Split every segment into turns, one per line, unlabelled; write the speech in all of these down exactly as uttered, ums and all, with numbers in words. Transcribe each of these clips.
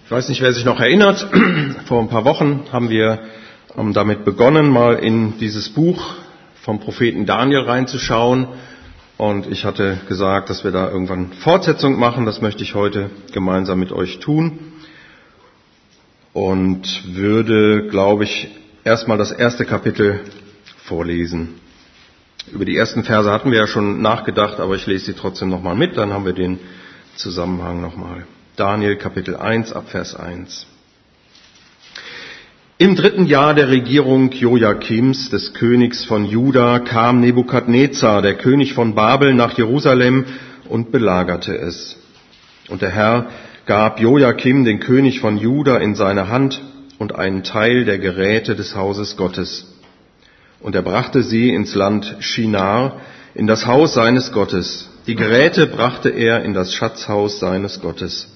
Ich weiß nicht, wer sich noch erinnert, vor ein paar Wochen haben wir damit begonnen, mal in dieses Buch vom Propheten Daniel reinzuschauen. Und ich hatte gesagt, dass wir da irgendwann Fortsetzung machen. Das möchte ich heute gemeinsam mit euch tun. Und würde, glaube ich, erstmal das erste Kapitel vorlesen. Über die ersten Verse hatten wir ja schon nachgedacht, aber ich lese sie trotzdem nochmal mit, dann haben wir den Zusammenhang nochmal. Daniel Kapitel eins ab Vers eins. Im dritten Jahr der Regierung Joachims, des Königs von Juda, kam Nebukadnezar, der König von Babel, nach Jerusalem und belagerte es. Und der Herr gab Joachim, den König von Juda, in seine Hand und einen Teil der Geräte des Hauses Gottes. Und er brachte sie ins Land Shinar, in das Haus seines Gottes. Die Geräte brachte er in das Schatzhaus seines Gottes.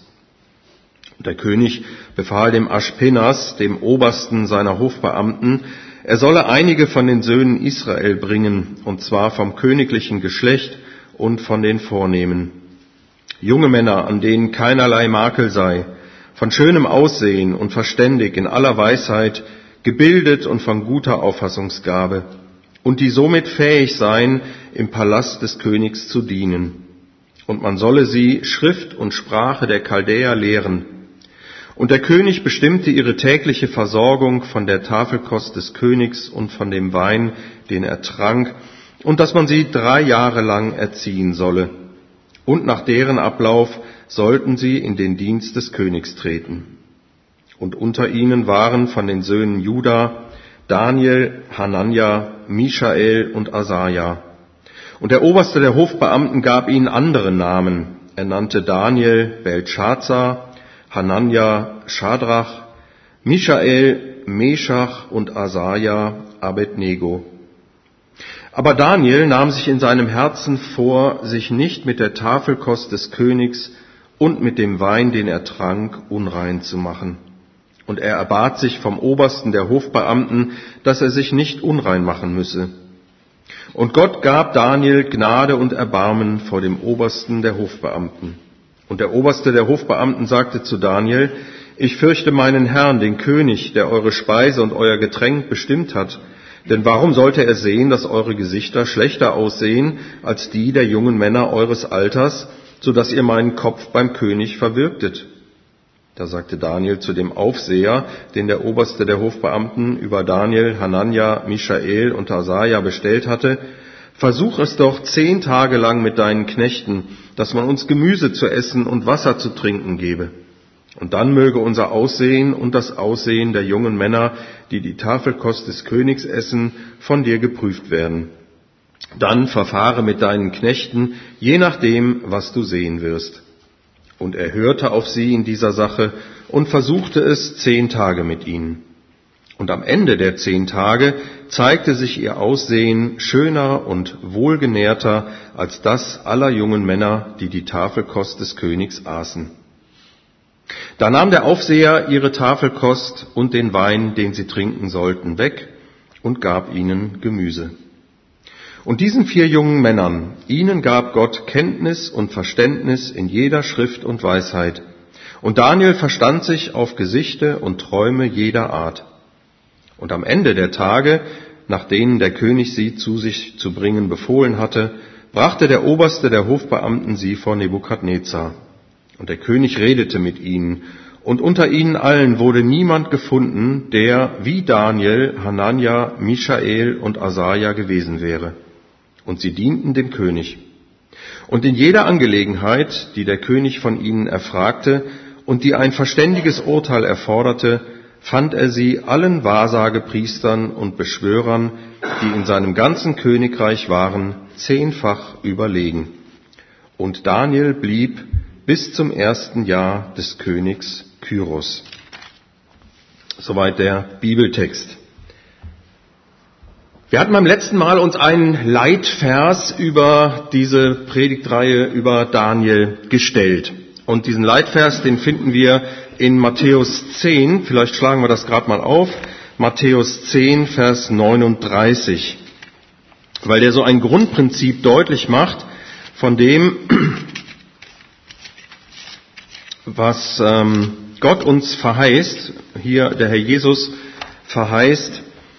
Und der König befahl dem Aschpenas, dem Obersten seiner Hofbeamten, er solle einige von den Söhnen Israel bringen, und zwar vom königlichen Geschlecht und von den Vornehmen. Junge Männer, an denen keinerlei Makel sei, von schönem Aussehen und verständig in aller Weisheit, gebildet und von guter Auffassungsgabe, und die somit fähig seien, im Palast des Königs zu dienen. Und man solle sie Schrift und Sprache der Chaldäer lehren. Und der König bestimmte ihre tägliche Versorgung von der Tafelkost des Königs und von dem Wein, den er trank, und dass man sie drei Jahre lang erziehen solle. Und nach deren Ablauf sollten sie in den Dienst des Königs treten. Und unter ihnen waren von den Söhnen Juda Daniel, Hanania, Mischael und Asaja. Und der Oberste der Hofbeamten gab ihnen andere Namen. Er nannte Daniel Beltschazar, Hanania Schadrach, Mischael Meschach und Asaja Abednego. Aber Daniel nahm sich in seinem Herzen vor, sich nicht mit der Tafelkost des Königs und mit dem Wein, den er trank, unrein zu machen. Und er erbat sich vom Obersten der Hofbeamten, dass er sich nicht unrein machen müsse. Und Gott gab Daniel Gnade und Erbarmen vor dem Obersten der Hofbeamten. Und der Oberste der Hofbeamten sagte zu Daniel, ich fürchte meinen Herrn, den König, der eure Speise und euer Getränk bestimmt hat. Denn warum sollte er sehen, dass eure Gesichter schlechter aussehen als die der jungen Männer eures Alters, so dass ihr meinen Kopf beim König verwirktet? Da sagte Daniel zu dem Aufseher, den der Oberste der Hofbeamten über Daniel, Hanania, Mischael und Asaja bestellt hatte, versuch es doch zehn Tage lang mit deinen Knechten, dass man uns Gemüse zu essen und Wasser zu trinken gebe. Und dann möge unser Aussehen und das Aussehen der jungen Männer, die die Tafelkost des Königs essen, von dir geprüft werden. Dann verfahre mit deinen Knechten, je nachdem, was du sehen wirst. Und er hörte auf sie in dieser Sache und versuchte es zehn Tage mit ihnen. Und am Ende der zehn Tage zeigte sich ihr Aussehen schöner und wohlgenährter als das aller jungen Männer, die die Tafelkost des Königs aßen. Da nahm der Aufseher ihre Tafelkost und den Wein, den sie trinken sollten, weg und gab ihnen Gemüse. Und diesen vier jungen Männern, ihnen gab Gott Kenntnis und Verständnis in jeder Schrift und Weisheit. Und Daniel verstand sich auf Gesichte und Träume jeder Art. Und am Ende der Tage, nach denen der König sie zu sich zu bringen befohlen hatte, brachte der Oberste der Hofbeamten sie vor Nebukadnezar. Und der König redete mit ihnen, und unter ihnen allen wurde niemand gefunden, der wie Daniel, Hanania, Mischael und Asaja gewesen wäre. Und sie dienten dem König. Und in jeder Angelegenheit, die der König von ihnen erfragte und die ein verständiges Urteil erforderte, fand er sie allen Wahrsagepriestern und Beschwörern, die in seinem ganzen Königreich waren, zehnfach überlegen. Und Daniel blieb bis zum ersten Jahr des Königs Kyros. Soweit der Bibeltext. Wir hatten beim letzten Mal uns einen Leitvers über diese Predigtreihe über Daniel gestellt. Und diesen Leitvers, den finden wir in Matthäus zehn. Vielleicht schlagen wir das gerade mal auf. Matthäus zehn, Vers neununddreißig. Weil der so ein Grundprinzip deutlich macht von dem, was ähm, Gott uns verheißt, hier der Herr Jesus verheißt,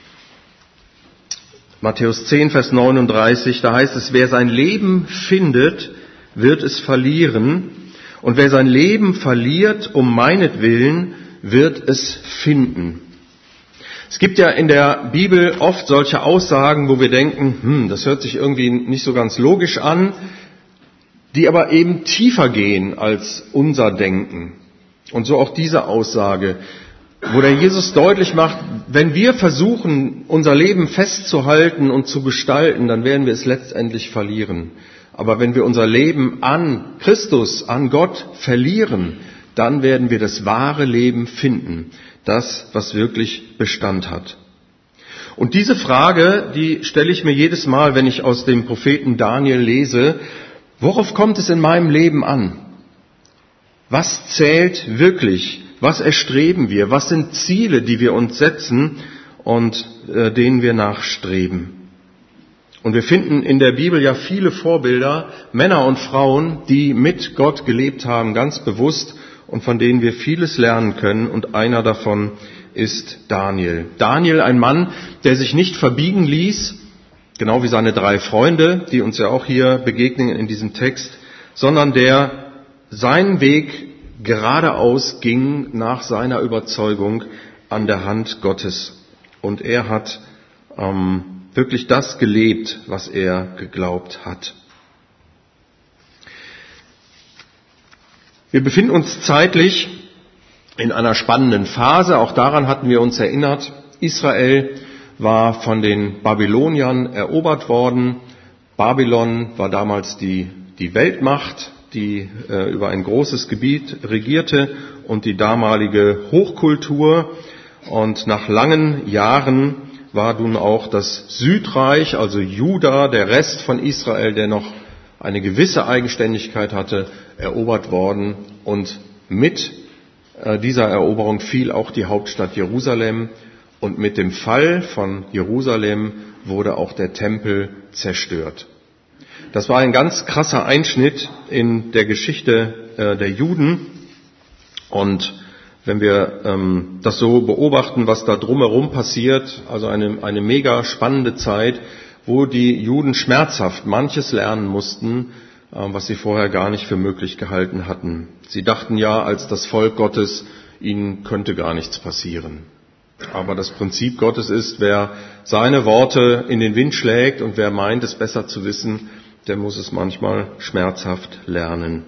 Matthäus zehn, Vers neununddreißig, da heißt es, wer sein Leben findet, wird es verlieren, und wer sein Leben verliert, um meinetwillen, wird es finden. Es gibt ja in der Bibel oft solche Aussagen, wo wir denken, hm, das hört sich irgendwie nicht so ganz logisch an, die aber eben tiefer gehen als unser Denken. Und so auch diese Aussage, wo der Jesus deutlich macht, wenn wir versuchen, unser Leben festzuhalten und zu gestalten, dann werden wir es letztendlich verlieren. Aber wenn wir unser Leben an Christus, an Gott verlieren, dann werden wir das wahre Leben finden, das, was wirklich Bestand hat. Und diese Frage, die stelle ich mir jedes Mal, wenn ich aus dem Propheten Daniel lese, worauf kommt es in meinem Leben an? Was zählt wirklich? Was erstreben wir? Was sind Ziele, die wir uns setzen und äh, denen wir nachstreben? Und wir finden in der Bibel ja viele Vorbilder, Männer und Frauen, die mit Gott gelebt haben, ganz bewusst, und von denen wir vieles lernen können. Und einer davon ist Daniel. Daniel, ein Mann, der sich nicht verbiegen ließ, genau wie seine drei Freunde, die uns ja auch hier begegnen in diesem Text, sondern der seinen Weg geradeaus ging nach seiner Überzeugung an der Hand Gottes. Und er hat ähm, wirklich das gelebt, was er geglaubt hat. Wir befinden uns zeitlich in einer spannenden Phase. Auch daran hatten wir uns erinnert. Israel war von den Babyloniern erobert worden. Babylon war damals die, die Weltmacht, die äh, über ein großes Gebiet regierte und die damalige Hochkultur. Und nach langen Jahren war nun auch das Südreich, also Juda, der Rest von Israel, der noch eine gewisse Eigenständigkeit hatte, erobert worden. Und mit äh, dieser Eroberung fiel auch die Hauptstadt Jerusalem. Und mit dem Fall von Jerusalem wurde auch der Tempel zerstört. Das war ein ganz krasser Einschnitt in der Geschichte äh, der Juden. Und wenn wir ähm, das so beobachten, was da drumherum passiert, also eine, eine mega spannende Zeit, wo die Juden schmerzhaft manches lernen mussten, äh, was sie vorher gar nicht für möglich gehalten hatten. Sie dachten ja, als das Volk Gottes, ihnen könnte gar nichts passieren. Aber das Prinzip Gottes ist, wer seine Worte in den Wind schlägt und wer meint, es besser zu wissen, der muss es manchmal schmerzhaft lernen.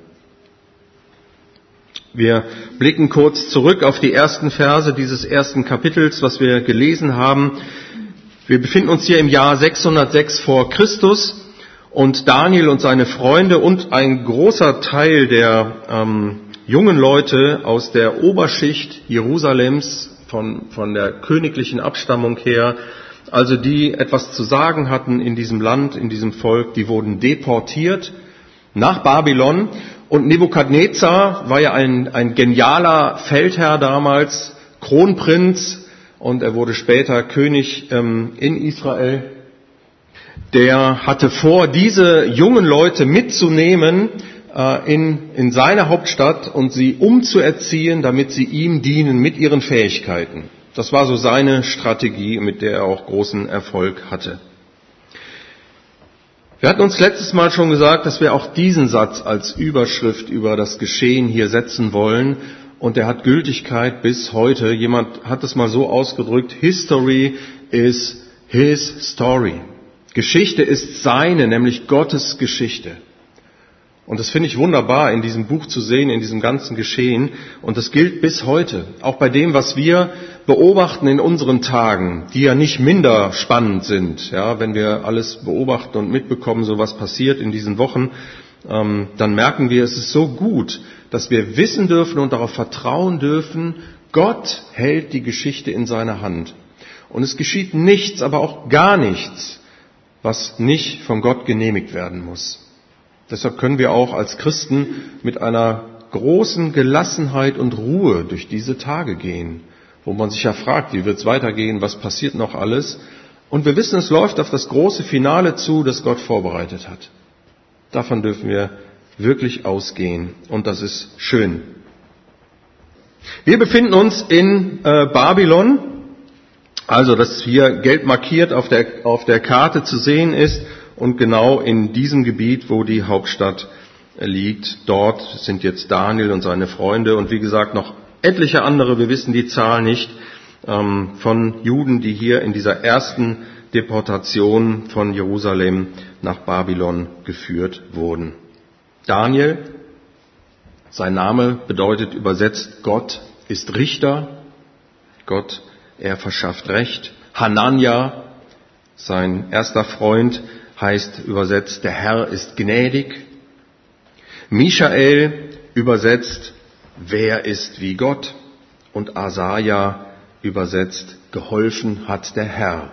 Wir blicken kurz zurück auf die ersten Verse dieses ersten Kapitels, was wir gelesen haben. Wir befinden uns hier im Jahr sechshundertsechs vor Christus und Daniel und seine Freunde und ein großer Teil der ähm, jungen Leute aus der Oberschicht Jerusalems, von, von der königlichen Abstammung her, also die etwas zu sagen hatten in diesem Land, in diesem Volk, die wurden deportiert nach Babylon. Und Nebukadnezar war ja ein, ein genialer Feldherr damals, Kronprinz, und er wurde später König ähm, in Israel. Der hatte vor, diese jungen Leute mitzunehmen äh, in, in seine Hauptstadt und sie umzuerziehen, damit sie ihm dienen mit ihren Fähigkeiten. Das war so seine Strategie, mit der er auch großen Erfolg hatte. Wir hatten uns letztes Mal schon gesagt, dass wir auch diesen Satz als Überschrift über das Geschehen hier setzen wollen. Und der hat Gültigkeit bis heute. Jemand hat es mal so ausgedrückt, History is his story. Geschichte ist seine, nämlich Gottes Geschichte. Und das finde ich wunderbar in diesem Buch zu sehen, in diesem ganzen Geschehen. Und das gilt bis heute. Auch bei dem, was wir beobachten in unseren Tagen, die ja nicht minder spannend sind. Ja, wenn wir alles beobachten und mitbekommen, so was passiert in diesen Wochen, ähm, dann merken wir, es ist so gut, dass wir wissen dürfen und darauf vertrauen dürfen, Gott hält die Geschichte in seiner Hand. Und es geschieht nichts, aber auch gar nichts, was nicht von Gott genehmigt werden muss. Deshalb können wir auch als Christen mit einer großen Gelassenheit und Ruhe durch diese Tage gehen, wo man sich ja fragt, wie wird es weitergehen, was passiert noch alles. Und wir wissen, es läuft auf das große Finale zu, das Gott vorbereitet hat. Davon dürfen wir wirklich ausgehen und das ist schön. Wir befinden uns in äh, Babylon, also das hier gelb markiert auf der, auf der Karte zu sehen ist und genau in diesem Gebiet, wo die Hauptstadt liegt. Dort sind jetzt Daniel und seine Freunde und wie gesagt noch etliche andere, wir wissen die Zahl nicht, ähm, von Juden, die hier in dieser ersten Deportation von Jerusalem nach Babylon geführt wurden. Daniel, sein Name bedeutet übersetzt Gott ist Richter, Gott, er verschafft Recht. Hanania, sein erster Freund, heißt übersetzt der Herr ist gnädig. Michael übersetzt wer ist wie Gott und Asaja übersetzt geholfen hat der Herr.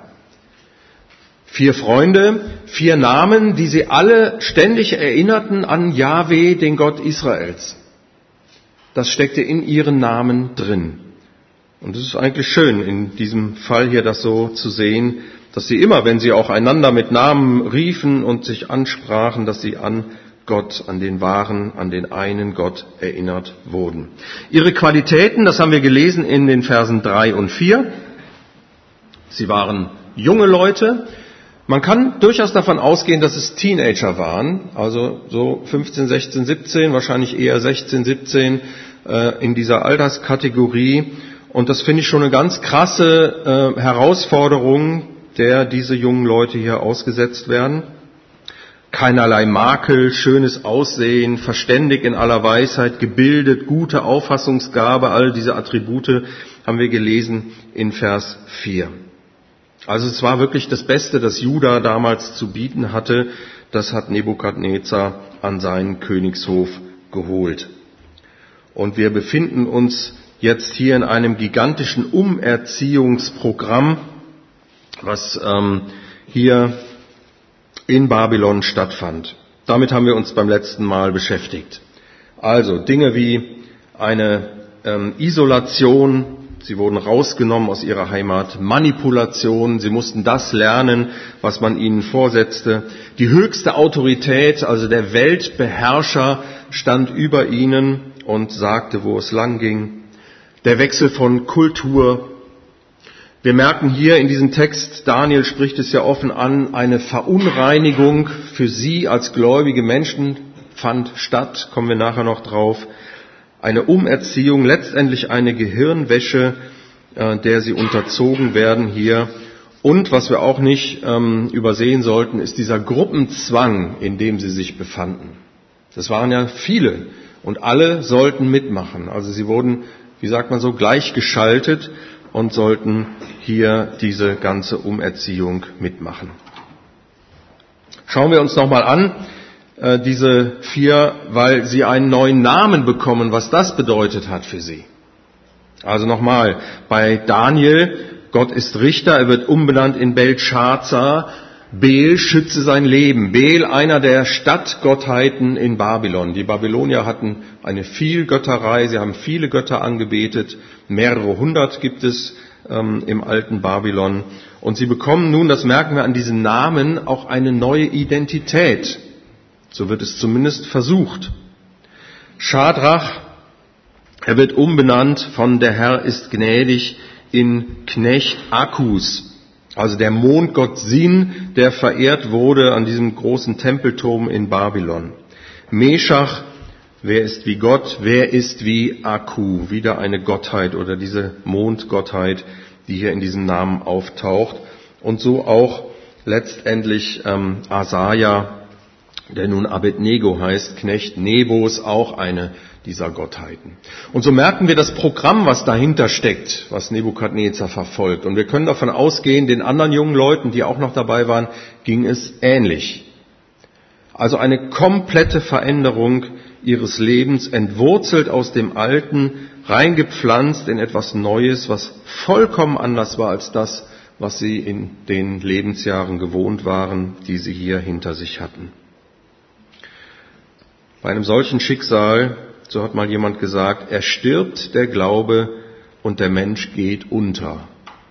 Vier Freunde, vier Namen, die sie alle ständig erinnerten an Jahwe, den Gott Israels. Das steckte in ihren Namen drin. Und es ist eigentlich schön, in diesem Fall hier das so zu sehen, dass sie immer, wenn sie auch einander mit Namen riefen und sich ansprachen, dass sie an Gott, an den wahren, an den einen Gott erinnert wurden. Ihre Qualitäten, das haben wir gelesen in den Versen drei und vier. Sie waren junge Leute. Man kann durchaus davon ausgehen, dass es Teenager waren, also so fünfzehn, sechzehn, siebzehn, wahrscheinlich eher sechzehn, siebzehn äh, in dieser Alterskategorie. Und das finde ich schon eine ganz krasse äh, Herausforderung, der diese jungen Leute hier ausgesetzt werden. Keinerlei Makel, schönes Aussehen, verständig in aller Weisheit, gebildet, gute Auffassungsgabe, all diese Attribute haben wir gelesen in Vers vier. Also es war wirklich das Beste, das Juda damals zu bieten hatte. Das hat Nebukadnezar an seinen Königshof geholt. Und wir befinden uns jetzt hier in einem gigantischen Umerziehungsprogramm, was ähm, hier in Babylon stattfand. Damit haben wir uns beim letzten Mal beschäftigt. Also Dinge wie eine ähm, Isolation, sie wurden rausgenommen aus ihrer Heimat, Manipulation, sie mussten das lernen, was man ihnen vorsetzte. Die höchste Autorität, also der Weltbeherrscher, stand über ihnen und sagte, wo es lang ging. Der Wechsel von Kultur. Wir merken hier in diesem Text, Daniel spricht es ja offen an, eine Verunreinigung für sie als gläubige Menschen fand statt, kommen wir nachher noch drauf. Eine Umerziehung, letztendlich eine Gehirnwäsche, äh, der sie unterzogen werden hier. Und was wir auch nicht ähm, übersehen sollten, ist dieser Gruppenzwang, in dem sie sich befanden. Das waren ja viele und alle sollten mitmachen. Also sie wurden, wie sagt man so, gleichgeschaltet und sollten hier diese ganze Umerziehung mitmachen. Schauen wir uns nochmal an, äh, diese vier, weil sie einen neuen Namen bekommen, was das bedeutet hat für sie. Also nochmal, bei Daniel, Gott ist Richter, er wird umbenannt in Beltschazar. Bel, schütze sein Leben. Bel, einer der Stadtgottheiten in Babylon. Die Babylonier hatten eine Vielgötterei, sie haben viele Götter angebetet. Mehrere hundert gibt es ähm, im alten Babylon. Und sie bekommen nun, das merken wir an diesen Namen, auch eine neue Identität. So wird es zumindest versucht. Schadrach, er wird umbenannt von der Herr ist gnädig in Knecht Akkus. Also der Mondgott Sin, der verehrt wurde an diesem großen Tempelturm in Babylon. Meschach, wer ist wie Gott, wer ist wie Akku, wieder eine Gottheit oder diese Mondgottheit, die hier in diesem Namen auftaucht. Und so auch letztendlich ähm, Asaja, der nun Abednego heißt, Knecht Nebos, auch eine dieser Gottheiten. Und so merken wir das Programm, was dahinter steckt, was Nebukadnezar verfolgt. Und wir können davon ausgehen, den anderen jungen Leuten, die auch noch dabei waren, ging es ähnlich. Also eine komplette Veränderung ihres Lebens, entwurzelt aus dem Alten, reingepflanzt in etwas Neues, was vollkommen anders war als das, was sie in den Lebensjahren gewohnt waren, die sie hier hinter sich hatten. Bei einem solchen Schicksal, so hat mal jemand gesagt, er stirbt der Glaube und der Mensch geht unter.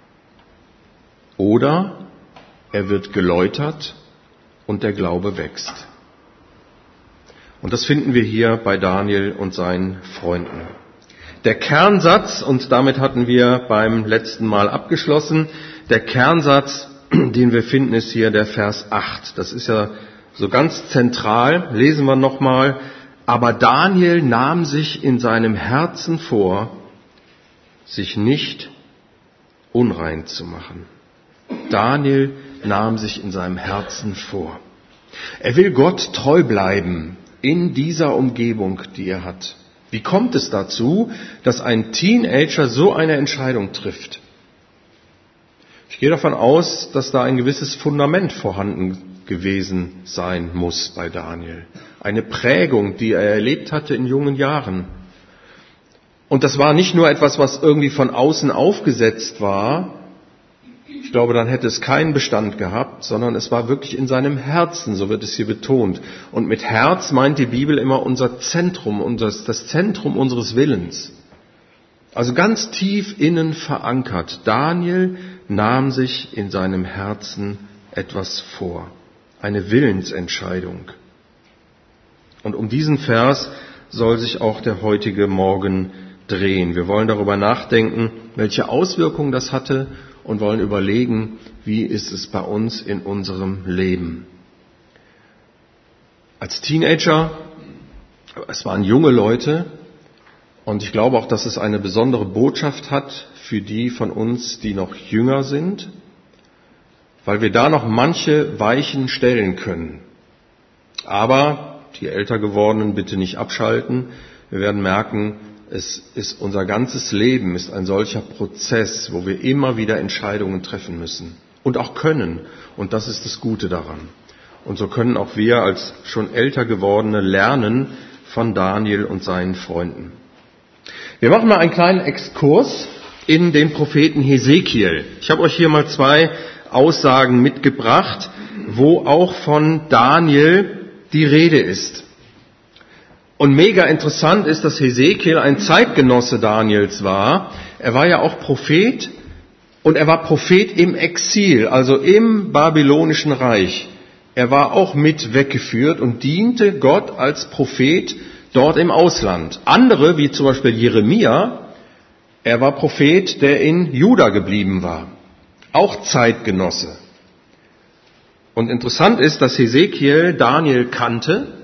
Oder er wird geläutert und der Glaube wächst. Und das finden wir hier bei Daniel und seinen Freunden. Der Kernsatz, und damit hatten wir beim letzten Mal abgeschlossen, der Kernsatz, den wir finden, ist hier der Vers acht. Das ist ja so ganz zentral. Lesen wir nochmal. Aber Daniel nahm sich in seinem Herzen vor, sich nicht unrein zu machen. Daniel nahm sich in seinem Herzen vor. Er will Gott treu bleiben in dieser Umgebung, die er hat. Wie kommt es dazu, dass ein Teenager so eine Entscheidung trifft? Ich gehe davon aus, dass da ein gewisses Fundament vorhanden gewesen sein muss bei Daniel. Eine Prägung, die er erlebt hatte in jungen Jahren. Und das war nicht nur etwas, was irgendwie von außen aufgesetzt war. Ich glaube, dann hätte es keinen Bestand gehabt, sondern es war wirklich in seinem Herzen, so wird es hier betont. Und mit Herz meint die Bibel immer unser Zentrum, unser, das Zentrum unseres Willens. Also ganz tief innen verankert. Daniel nahm sich in seinem Herzen etwas vor. Eine Willensentscheidung. Und um diesen Vers soll sich auch der heutige Morgen drehen. Wir wollen darüber nachdenken, welche Auswirkungen das hatte und wollen überlegen, wie ist es bei uns in unserem Leben. Als Teenager, es waren junge Leute und ich glaube auch, dass es eine besondere Botschaft hat für die von uns, die noch jünger sind, weil wir da noch manche Weichen stellen können. Aber die älter gewordenen bitte nicht abschalten. Wir werden merken, es ist unser ganzes Leben ist ein solcher Prozess, wo wir immer wieder Entscheidungen treffen müssen und auch können. Und das ist das Gute daran. Und so können auch wir als schon älter gewordene lernen von Daniel und seinen Freunden. Wir machen mal einen kleinen Exkurs in den Propheten Hesekiel. Ich habe euch hier mal zwei Aussagen mitgebracht, wo auch von Daniel die Rede ist. Und mega interessant ist, dass Hesekiel ein Zeitgenosse Daniels war. Er war ja auch Prophet und er war Prophet im Exil, also im babylonischen Reich. Er war auch mit weggeführt und diente Gott als Prophet dort im Ausland. Andere, wie zum Beispiel Jeremia, er war Prophet, der in Juda geblieben war. Auch Zeitgenosse. Und interessant ist, dass Hesekiel Daniel kannte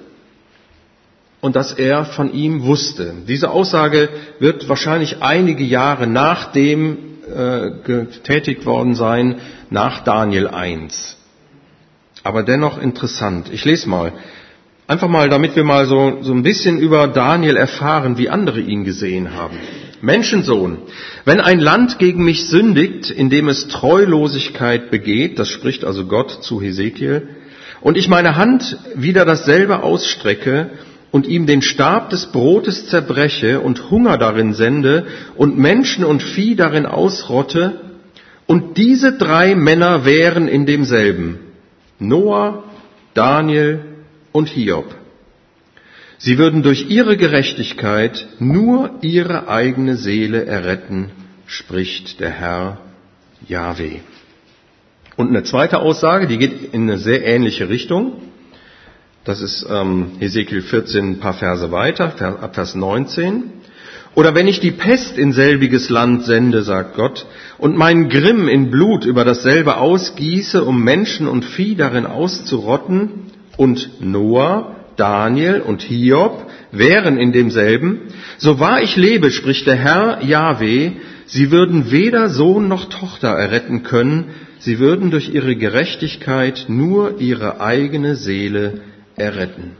und dass er von ihm wusste. Diese Aussage wird wahrscheinlich einige Jahre nach dem äh, getätigt worden sein, nach Daniel eins. Aber dennoch interessant. Ich lese mal. Einfach mal, damit wir mal so, so ein bisschen über Daniel erfahren, wie andere ihn gesehen haben. Menschensohn, wenn ein Land gegen mich sündigt, indem es Treulosigkeit begeht, das spricht also Gott zu Hesekiel, und ich meine Hand wieder dasselbe ausstrecke und ihm den Stab des Brotes zerbreche und Hunger darin sende und Menschen und Vieh darin ausrotte, und diese drei Männer wären in demselben, Noah, Daniel und Hiob. Sie würden durch ihre Gerechtigkeit nur ihre eigene Seele erretten, spricht der Herr Jahwe. Und eine zweite Aussage, die geht in eine sehr ähnliche Richtung. Das ist ähm, Hesekiel vierzehn, ein paar Verse weiter, ab Vers neunzehn. Oder wenn ich die Pest in selbiges Land sende, sagt Gott, und meinen Grimm in Blut über dasselbe ausgieße, um Menschen und Vieh darin auszurotten, und Noah, Daniel und Hiob wären in demselben, so wahr ich lebe, spricht der Herr Jahwe, sie würden weder Sohn noch Tochter erretten können, sie würden durch ihre Gerechtigkeit nur ihre eigene Seele erretten.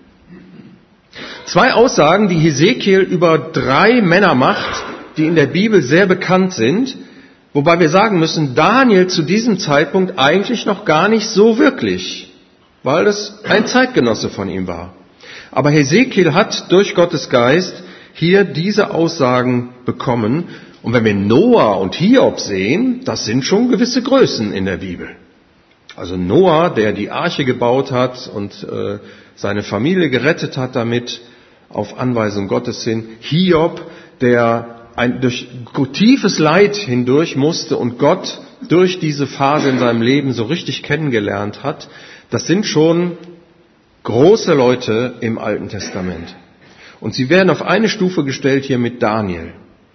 Zwei Aussagen, die Hesekiel über drei Männer macht, die in der Bibel sehr bekannt sind, wobei wir sagen müssen, Daniel zu diesem Zeitpunkt eigentlich noch gar nicht so wirklich, weil es ein Zeitgenosse von ihm war. Aber Hesekiel hat durch Gottes Geist hier diese Aussagen bekommen. Und wenn wir Noah und Hiob sehen, das sind schon gewisse Größen in der Bibel. Also Noah, der die Arche gebaut hat und äh, seine Familie gerettet hat damit, auf Anweisung Gottes hin. Hiob, der ein, durch tiefes Leid hindurch musste und Gott durch diese Phase in seinem Leben so richtig kennengelernt hat. Das sind schon große Leute im Alten Testament. Und sie werden auf eine Stufe gestellt hier mit Daniel.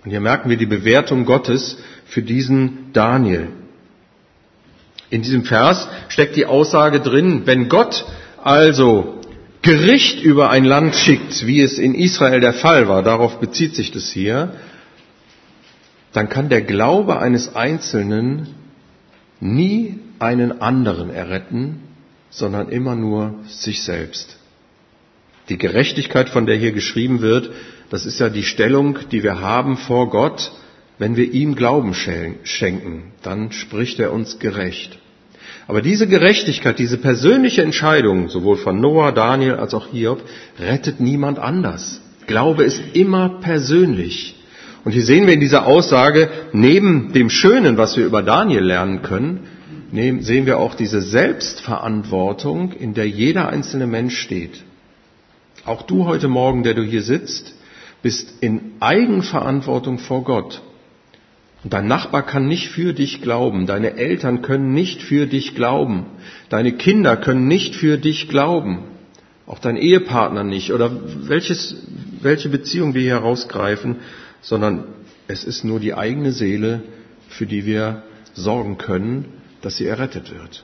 Und hier merken wir die Bewertung Gottes für diesen Daniel. In diesem Vers steckt die Aussage drin, wenn Gott also Gericht über ein Land schickt, wie es in Israel der Fall war, darauf bezieht sich das hier, dann kann der Glaube eines Einzelnen nie einen anderen erretten, sondern immer nur sich selbst. Die Gerechtigkeit, von der hier geschrieben wird, das ist ja die Stellung, die wir haben vor Gott, wenn wir ihm Glauben schenken. Dann spricht er uns gerecht. Aber diese Gerechtigkeit, diese persönliche Entscheidung, sowohl von Noah, Daniel als auch Hiob, rettet niemand anders. Glaube ist immer persönlich. Und hier sehen wir in dieser Aussage, neben dem Schönen, was wir über Daniel lernen können, sehen wir auch diese Selbstverantwortung, in der jeder einzelne Mensch steht. Auch du heute Morgen, der du hier sitzt, bist in Eigenverantwortung vor Gott. Und dein Nachbar kann nicht für dich glauben, deine Eltern können nicht für dich glauben, deine Kinder können nicht für dich glauben, auch dein Ehepartner nicht oder welches, welche Beziehung wir hier herausgreifen, sondern es ist nur die eigene Seele, für die wir sorgen können, dass sie errettet wird.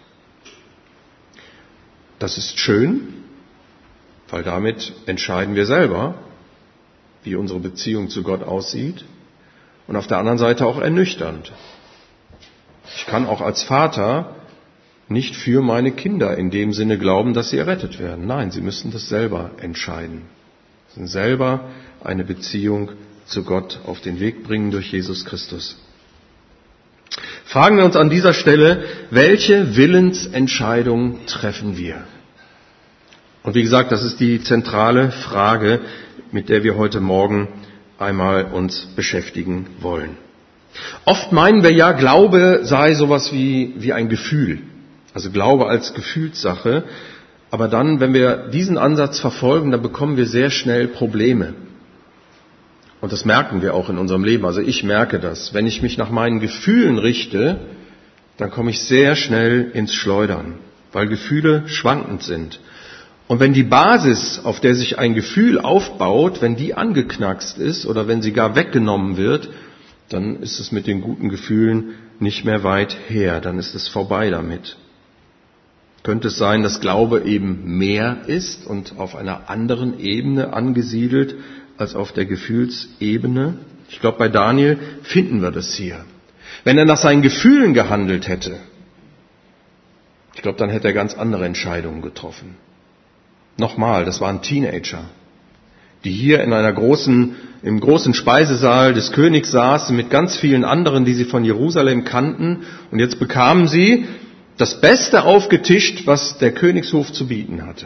Das ist schön, weil damit entscheiden wir selber, wie unsere Beziehung zu Gott aussieht. Und auf der anderen Seite auch ernüchternd. Ich kann auch als Vater nicht für meine Kinder in dem Sinne glauben, dass sie errettet werden. Nein, sie müssen das selber entscheiden. Sie müssen selber eine Beziehung zu Gott auf den Weg bringen durch Jesus Christus. Fragen wir uns an dieser Stelle, welche Willensentscheidung treffen wir? Und wie gesagt, das ist die zentrale Frage, mit der wir heute Morgen einmal uns beschäftigen wollen. Oft meinen wir ja, Glaube sei sowas wie, wie ein Gefühl. Also Glaube als Gefühlssache. Aber dann, wenn wir diesen Ansatz verfolgen, dann bekommen wir sehr schnell Probleme. Und das merken wir auch in unserem Leben. Also ich merke das. Wenn ich mich nach meinen Gefühlen richte, dann komme ich sehr schnell ins Schleudern, weil Gefühle schwankend sind. Und wenn die Basis, auf der sich ein Gefühl aufbaut, wenn die angeknackst ist oder wenn sie gar weggenommen wird, dann ist es mit den guten Gefühlen nicht mehr weit her. Dann ist es vorbei damit. Könnte es sein, dass Glaube eben mehr ist und auf einer anderen Ebene angesiedelt als auf der Gefühlsebene? Ich glaube, bei Daniel finden wir das hier. Wenn er nach seinen Gefühlen gehandelt hätte, ich glaube, dann hätte er ganz andere Entscheidungen getroffen. Nochmal, das waren Teenager, die hier in einer großen, im großen Speisesaal des Königs saßen mit ganz vielen anderen, die sie von Jerusalem kannten. Und jetzt bekamen sie das Beste aufgetischt, was der Königshof zu bieten hatte.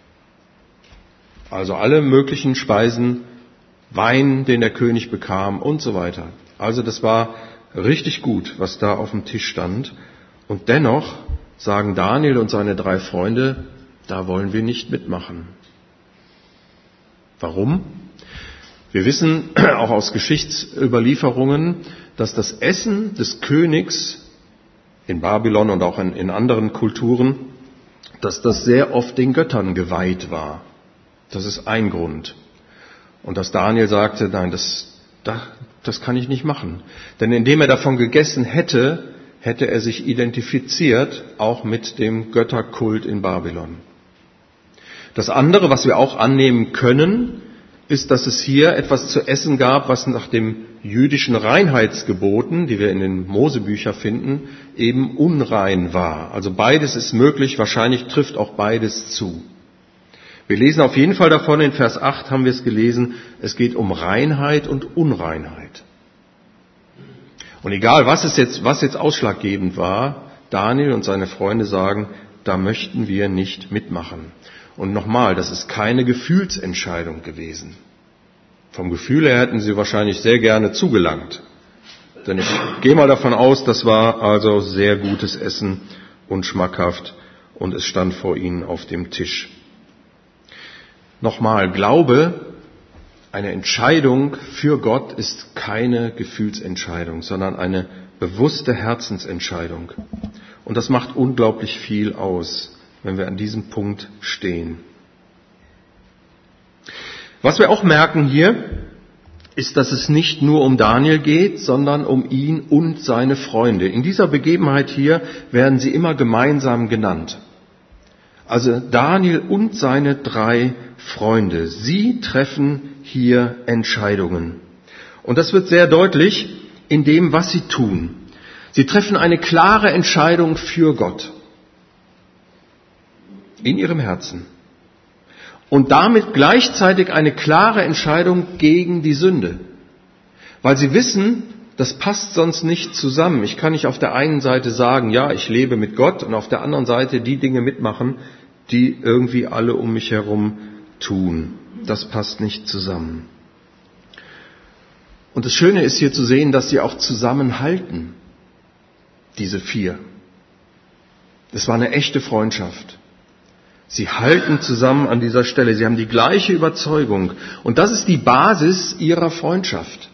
Also alle möglichen Speisen, Wein, den der König bekam und so weiter. Also das war richtig gut, was da auf dem Tisch stand. Und dennoch sagen Daniel und seine drei Freunde, da wollen wir nicht mitmachen. Warum? Wir wissen auch aus Geschichtsüberlieferungen, dass das Essen des Königs in Babylon und auch in, in anderen Kulturen, dass das sehr oft den Göttern geweiht war. Das ist ein Grund. Und dass Daniel sagte, nein, das, das, das kann ich nicht machen. Denn indem er davon gegessen hätte, hätte er sich identifiziert, auch mit dem Götterkult in Babylon. Das andere, was wir auch annehmen können, ist, dass es hier etwas zu essen gab, was nach dem jüdischen Reinheitsgeboten, die wir in den Mosebüchern finden, eben unrein war. Also beides ist möglich, wahrscheinlich trifft auch beides zu. Wir lesen auf jeden Fall davon, in Vers acht haben wir es gelesen, es geht um Reinheit und Unreinheit. Und egal, was es jetzt, was jetzt ausschlaggebend war, Daniel und seine Freunde sagen, da möchten wir nicht mitmachen. Und nochmal, das ist keine Gefühlsentscheidung gewesen. Vom Gefühl her hätten sie wahrscheinlich sehr gerne zugelangt. Denn ich gehe mal davon aus, das war also sehr gutes Essen und schmackhaft und es stand vor ihnen auf dem Tisch. Nochmal, Glaube, eine Entscheidung für Gott ist keine Gefühlsentscheidung, sondern eine bewusste Herzensentscheidung. Und das macht unglaublich viel aus, wenn wir an diesem Punkt stehen. Was wir auch merken hier, ist, dass es nicht nur um Daniel geht, sondern um ihn und seine Freunde. In dieser Begebenheit hier werden sie immer gemeinsam genannt. Also Daniel und seine drei Freunde, sie treffen hier Entscheidungen. Und das wird sehr deutlich in dem, was sie tun. Sie treffen eine klare Entscheidung für Gott in ihrem Herzen. Und damit gleichzeitig eine klare Entscheidung gegen die Sünde. Weil sie wissen, das passt sonst nicht zusammen. Ich kann nicht auf der einen Seite sagen, ja, ich lebe mit Gott, und auf der anderen Seite die Dinge mitmachen, die irgendwie alle um mich herum tun. Das passt nicht zusammen. Und das Schöne ist hier zu sehen, dass sie auch zusammenhalten, diese vier. Das war eine echte Freundschaft. Sie halten zusammen an dieser Stelle. Sie haben die gleiche Überzeugung. Und das ist die Basis ihrer Freundschaft.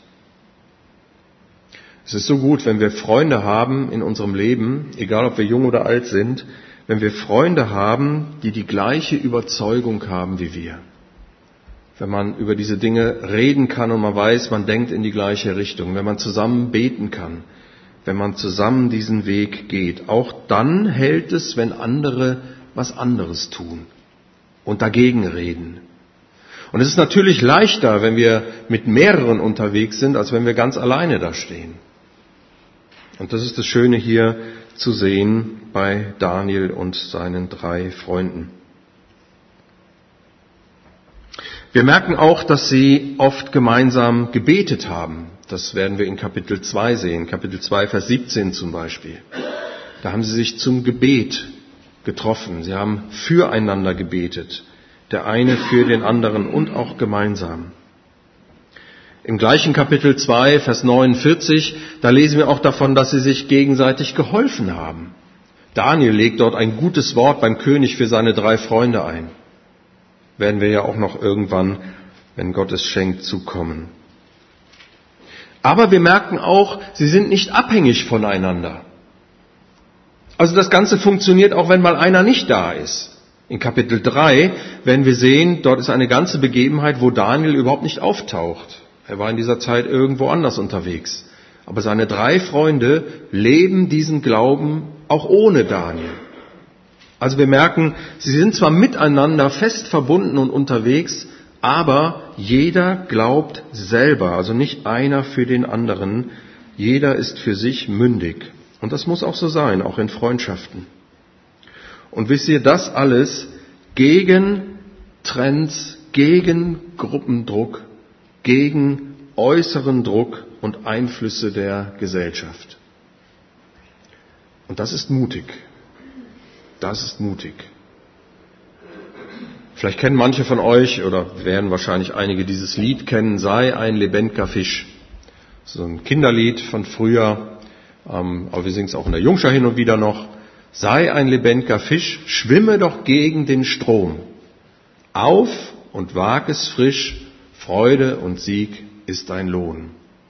Es ist so gut, wenn wir Freunde haben in unserem Leben, egal ob wir jung oder alt sind, wenn wir Freunde haben, die die gleiche Überzeugung haben wie wir. Wenn man über diese Dinge reden kann und man weiß, man denkt in die gleiche Richtung. Wenn man zusammen beten kann. Wenn man zusammen diesen Weg geht. Auch dann hält es, wenn andere was anderes tun und dagegen reden. Und es ist natürlich leichter, wenn wir mit mehreren unterwegs sind, als wenn wir ganz alleine da stehen. Und das ist das Schöne hier zu sehen bei Daniel und seinen drei Freunden. Wir merken auch, dass sie oft gemeinsam gebetet haben. Das werden wir in Kapitel zwei sehen, Kapitel zwei, Vers siebzehn zum Beispiel. Da haben sie sich zum Gebet getroffen. Sie haben füreinander gebetet. Der eine für den anderen und auch gemeinsam. Im gleichen Kapitel zwei, Vers neunundvierzig, da lesen wir auch davon, dass sie sich gegenseitig geholfen haben. Daniel legt dort ein gutes Wort beim König für seine drei Freunde ein. Werden wir ja auch noch irgendwann, wenn Gott es schenkt, zukommen. Aber wir merken auch, sie sind nicht abhängig voneinander. Also das Ganze funktioniert auch, wenn mal einer nicht da ist. In Kapitel drei werden wir sehen, dort ist eine ganze Begebenheit, wo Daniel überhaupt nicht auftaucht. Er war in dieser Zeit irgendwo anders unterwegs. Aber seine drei Freunde leben diesen Glauben auch ohne Daniel. Also wir merken, sie sind zwar miteinander fest verbunden und unterwegs, aber jeder glaubt selber, also nicht einer für den anderen. Jeder ist für sich mündig. Und das muss auch so sein, auch in Freundschaften. Und wisst ihr, das alles gegen Trends, gegen Gruppendruck, gegen äußeren Druck und Einflüsse der Gesellschaft. Und das ist mutig. Das ist mutig. Vielleicht kennen manche von euch, oder werden wahrscheinlich einige dieses Lied kennen, Sei ein lebendiger Fisch. So ein Kinderlied von früher, ähm, aber wir singen es auch in der Jungschar hin und wieder noch. Sei ein lebendiger Fisch, schwimme doch gegen den Strom. Auf und wag es frisch, Freude und Sieg ist dein Lohn.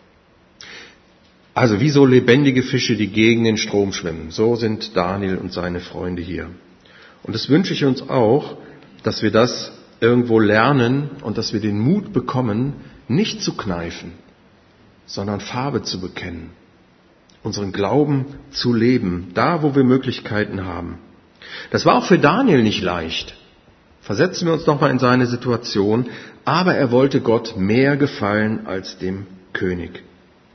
Also wie so lebendige Fische, die gegen den Strom schwimmen. So sind Daniel und seine Freunde hier. Und das wünsche ich uns auch, dass wir das irgendwo lernen und dass wir den Mut bekommen, nicht zu kneifen, sondern Farbe zu bekennen. Unseren Glauben zu leben, da wo wir Möglichkeiten haben. Das war auch für Daniel nicht leicht. Versetzen wir uns nochmal in seine Situation, aber er wollte Gott mehr gefallen als dem König.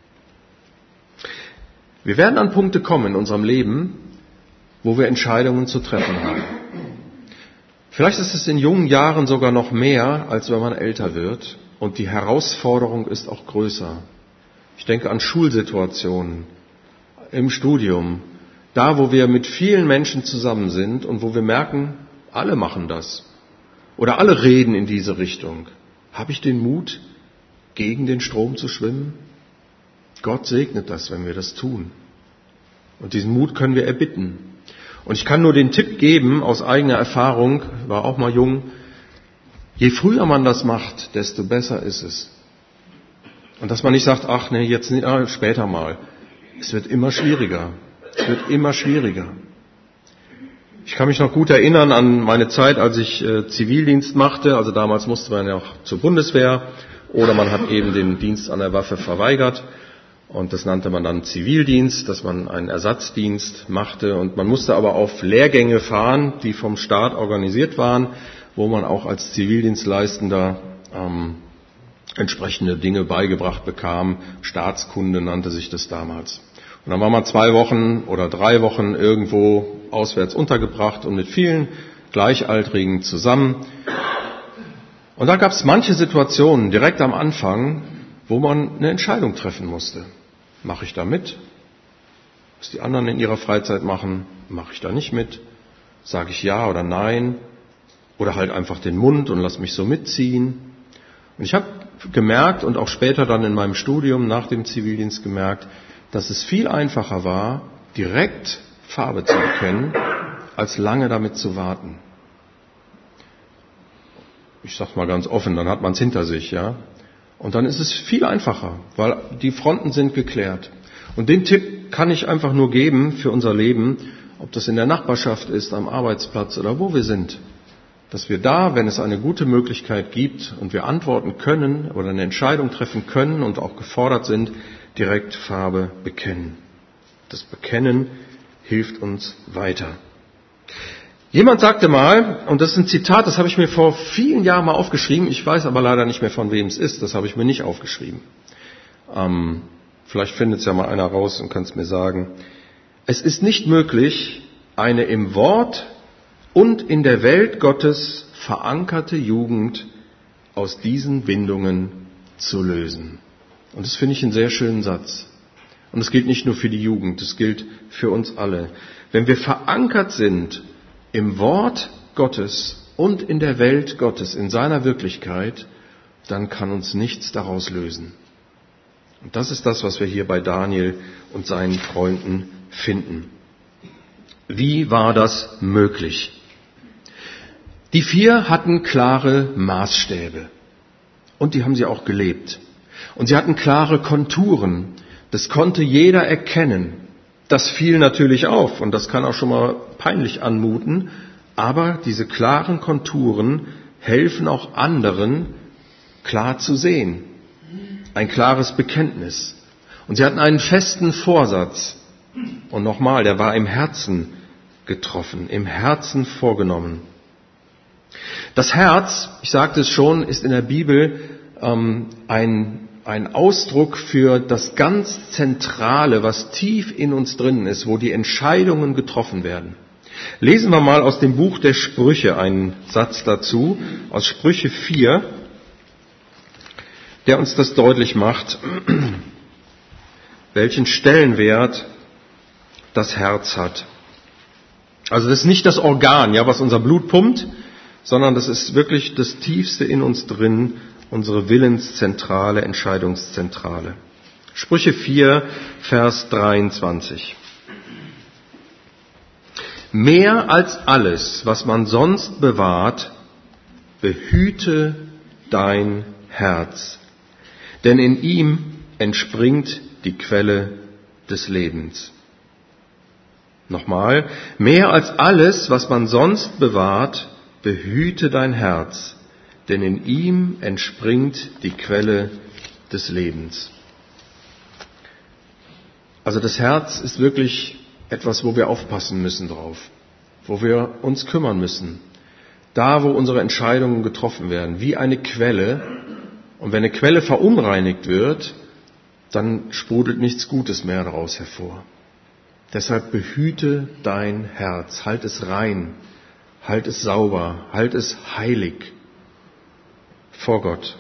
Wir werden an Punkte kommen in unserem Leben, wo wir Entscheidungen zu treffen haben. Vielleicht ist es in jungen Jahren sogar noch mehr, als wenn man älter wird, und die Herausforderung ist auch größer. Ich denke an Schulsituationen, im Studium, da wo wir mit vielen Menschen zusammen sind und wo wir merken, alle machen das. Oder alle reden in diese Richtung. Habe ich den Mut, gegen den Strom zu schwimmen? Gott segnet das, wenn wir das tun. Und diesen Mut können wir erbitten. Und ich kann nur den Tipp geben, aus eigener Erfahrung, war auch mal jung, je früher man das macht, desto besser ist es. Und dass man nicht sagt, ach nee, jetzt nicht, ah, später mal. Es wird immer schwieriger. Es wird immer schwieriger. Ich kann mich noch gut erinnern an meine Zeit, als ich äh, Zivildienst machte. Also damals musste man ja auch zur Bundeswehr. oder man hat eben den Dienst an der Waffe verweigert. Und das nannte man dann Zivildienst, dass man einen Ersatzdienst machte. Und man musste aber auf Lehrgänge fahren, die vom Staat organisiert waren, wo man auch als Zivildienstleistender ähm, entsprechende Dinge beigebracht bekam. Staatskunde nannte sich das damals. Und dann war man zwei Wochen oder drei Wochen irgendwo auswärts untergebracht und mit vielen Gleichaltrigen zusammen. Und da gab es manche Situationen direkt am Anfang, wo man eine Entscheidung treffen musste. Mache ich da mit? Was die anderen in ihrer Freizeit machen, mache ich da nicht mit? Sage ich ja oder nein? Oder halt einfach den Mund und lass mich so mitziehen? Und ich habe gemerkt und auch später dann in meinem Studium nach dem Zivildienst gemerkt, dass es viel einfacher war, direkt Farbe zu bekennen, als lange damit zu warten. Ich sag's mal ganz offen, dann hat man es hinter sich, ja. Und dann ist es viel einfacher, weil die Fronten sind geklärt. Und den Tipp kann ich einfach nur geben für unser Leben, ob das in der Nachbarschaft ist, am Arbeitsplatz oder wo wir sind, dass wir da, wenn es eine gute Möglichkeit gibt und wir antworten können oder eine Entscheidung treffen können und auch gefordert sind, direkt Farbe bekennen. Das Bekennen hilft uns weiter. Jemand sagte mal, und das ist ein Zitat, das habe ich mir vor vielen Jahren mal aufgeschrieben, ich weiß aber leider nicht mehr, von wem es ist, das habe ich mir nicht aufgeschrieben. Ähm, vielleicht findet es ja mal einer raus und kann es mir sagen. Es ist nicht möglich, eine im Wort und in der Welt Gottes verankerte Jugend aus diesen Bindungen zu lösen. Und das finde ich einen sehr schönen Satz. Und es gilt nicht nur für die Jugend, es gilt für uns alle. Wenn wir verankert sind im Wort Gottes und in der Welt Gottes, in seiner Wirklichkeit, dann kann uns nichts daraus lösen. Und das ist das, was wir hier bei Daniel und seinen Freunden finden. Wie war das möglich? Die vier hatten klare Maßstäbe und die haben sie auch gelebt. Und sie hatten klare Konturen. Das konnte jeder erkennen. Das fiel natürlich auf und das kann auch schon mal peinlich anmuten. Aber diese klaren Konturen helfen auch anderen, klar zu sehen. Ein klares Bekenntnis. Und sie hatten einen festen Vorsatz. Und nochmal, der war im Herzen getroffen, im Herzen vorgenommen. Das Herz, ich sagte es schon, ist in der Bibel ähm, ein Ein Ausdruck für das ganz Zentrale, was tief in uns drin ist, wo die Entscheidungen getroffen werden. Lesen wir mal aus dem Buch der Sprüche einen Satz dazu, aus Sprüche vier, der uns das deutlich macht, welchen Stellenwert das Herz hat. Also das ist nicht das Organ, ja, was unser Blut pumpt, sondern das ist wirklich das Tiefste in uns drin, unsere Willenszentrale, Entscheidungszentrale. Sprüche vier, Vers dreiundzwanzig. Mehr als alles, was man sonst bewahrt, behüte dein Herz, denn in ihm entspringt die Quelle des Lebens. Nochmal, mehr als alles, was man sonst bewahrt, behüte dein Herz, denn in ihm entspringt die Quelle des Lebens. Also das Herz ist wirklich etwas, wo wir aufpassen müssen drauf, wo wir uns kümmern müssen. Da, wo unsere Entscheidungen getroffen werden, wie eine Quelle. Und wenn eine Quelle verunreinigt wird, dann sprudelt nichts Gutes mehr daraus hervor. Deshalb behüte dein Herz, halt es rein, halt es sauber, halt es heilig vor Gott.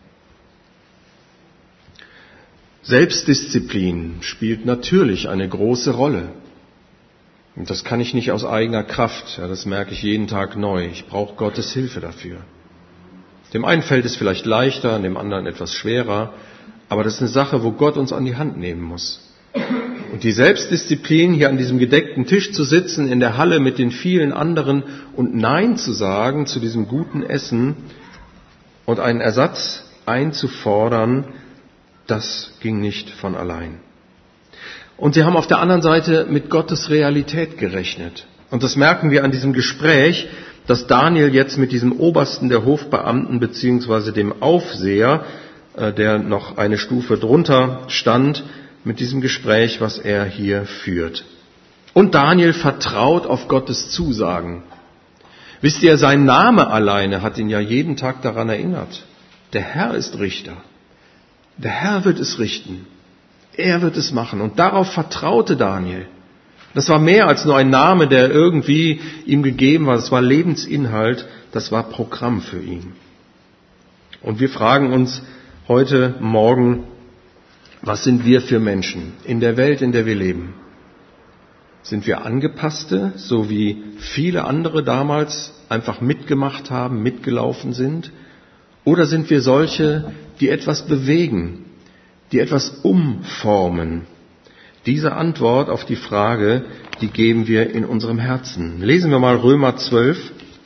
Selbstdisziplin spielt natürlich eine große Rolle. Und das kann ich nicht aus eigener Kraft, ja, das merke ich jeden Tag neu. Ich brauche Gottes Hilfe dafür. Dem einen fällt es vielleicht leichter, dem anderen etwas schwerer, aber das ist eine Sache, wo Gott uns an die Hand nehmen muss. Und die Selbstdisziplin, hier an diesem gedeckten Tisch zu sitzen, in der Halle mit den vielen anderen und Nein zu sagen zu diesem guten Essen und einen Ersatz einzufordern, das ging nicht von allein. Und sie haben auf der anderen Seite mit Gottes Realität gerechnet. Und das merken wir an diesem Gespräch, das Daniel jetzt mit diesem Obersten der Hofbeamten beziehungsweise dem Aufseher der noch eine Stufe drunter stand, mit diesem Gespräch, was er hier führt. Und Daniel vertraut auf Gottes Zusagen. Wisst ihr, sein Name alleine hat ihn ja jeden Tag daran erinnert. Der Herr ist Richter. Der Herr wird es richten. Er wird es machen. Und darauf vertraute Daniel. Das war mehr als nur ein Name, der irgendwie ihm gegeben war. Das war Lebensinhalt. Das war Programm für ihn. Und wir fragen uns heute Morgen, was sind wir für Menschen in der Welt, in der wir leben? Sind wir Angepasste, so wie viele andere damals einfach mitgemacht haben, mitgelaufen sind? Oder sind wir solche, die etwas bewegen, die etwas umformen? Diese Antwort auf die Frage, die geben wir in unserem Herzen. Lesen wir mal Römer zwölf.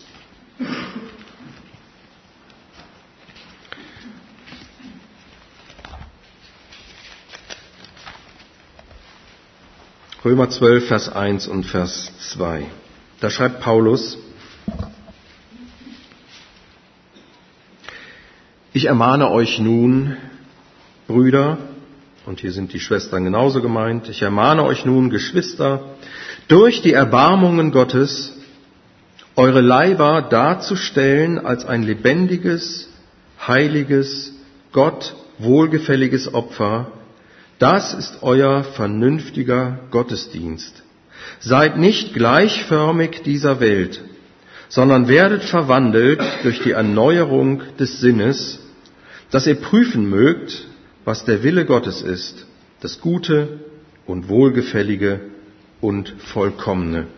Römer zwölf, Vers eins und Vers zwei. Da schreibt Paulus: Ich ermahne euch nun, Brüder, und hier sind die Schwestern genauso gemeint, ich ermahne euch nun, Geschwister, durch die Erbarmungen Gottes, eure Leiber darzustellen als ein lebendiges, heiliges, Gott wohlgefälliges Opfer. Das ist euer vernünftiger Gottesdienst. Seid nicht gleichförmig dieser Welt, sondern werdet verwandelt durch die Erneuerung des Sinnes, dass ihr prüfen mögt, was der Wille Gottes ist, das Gute und Wohlgefällige und Vollkommene.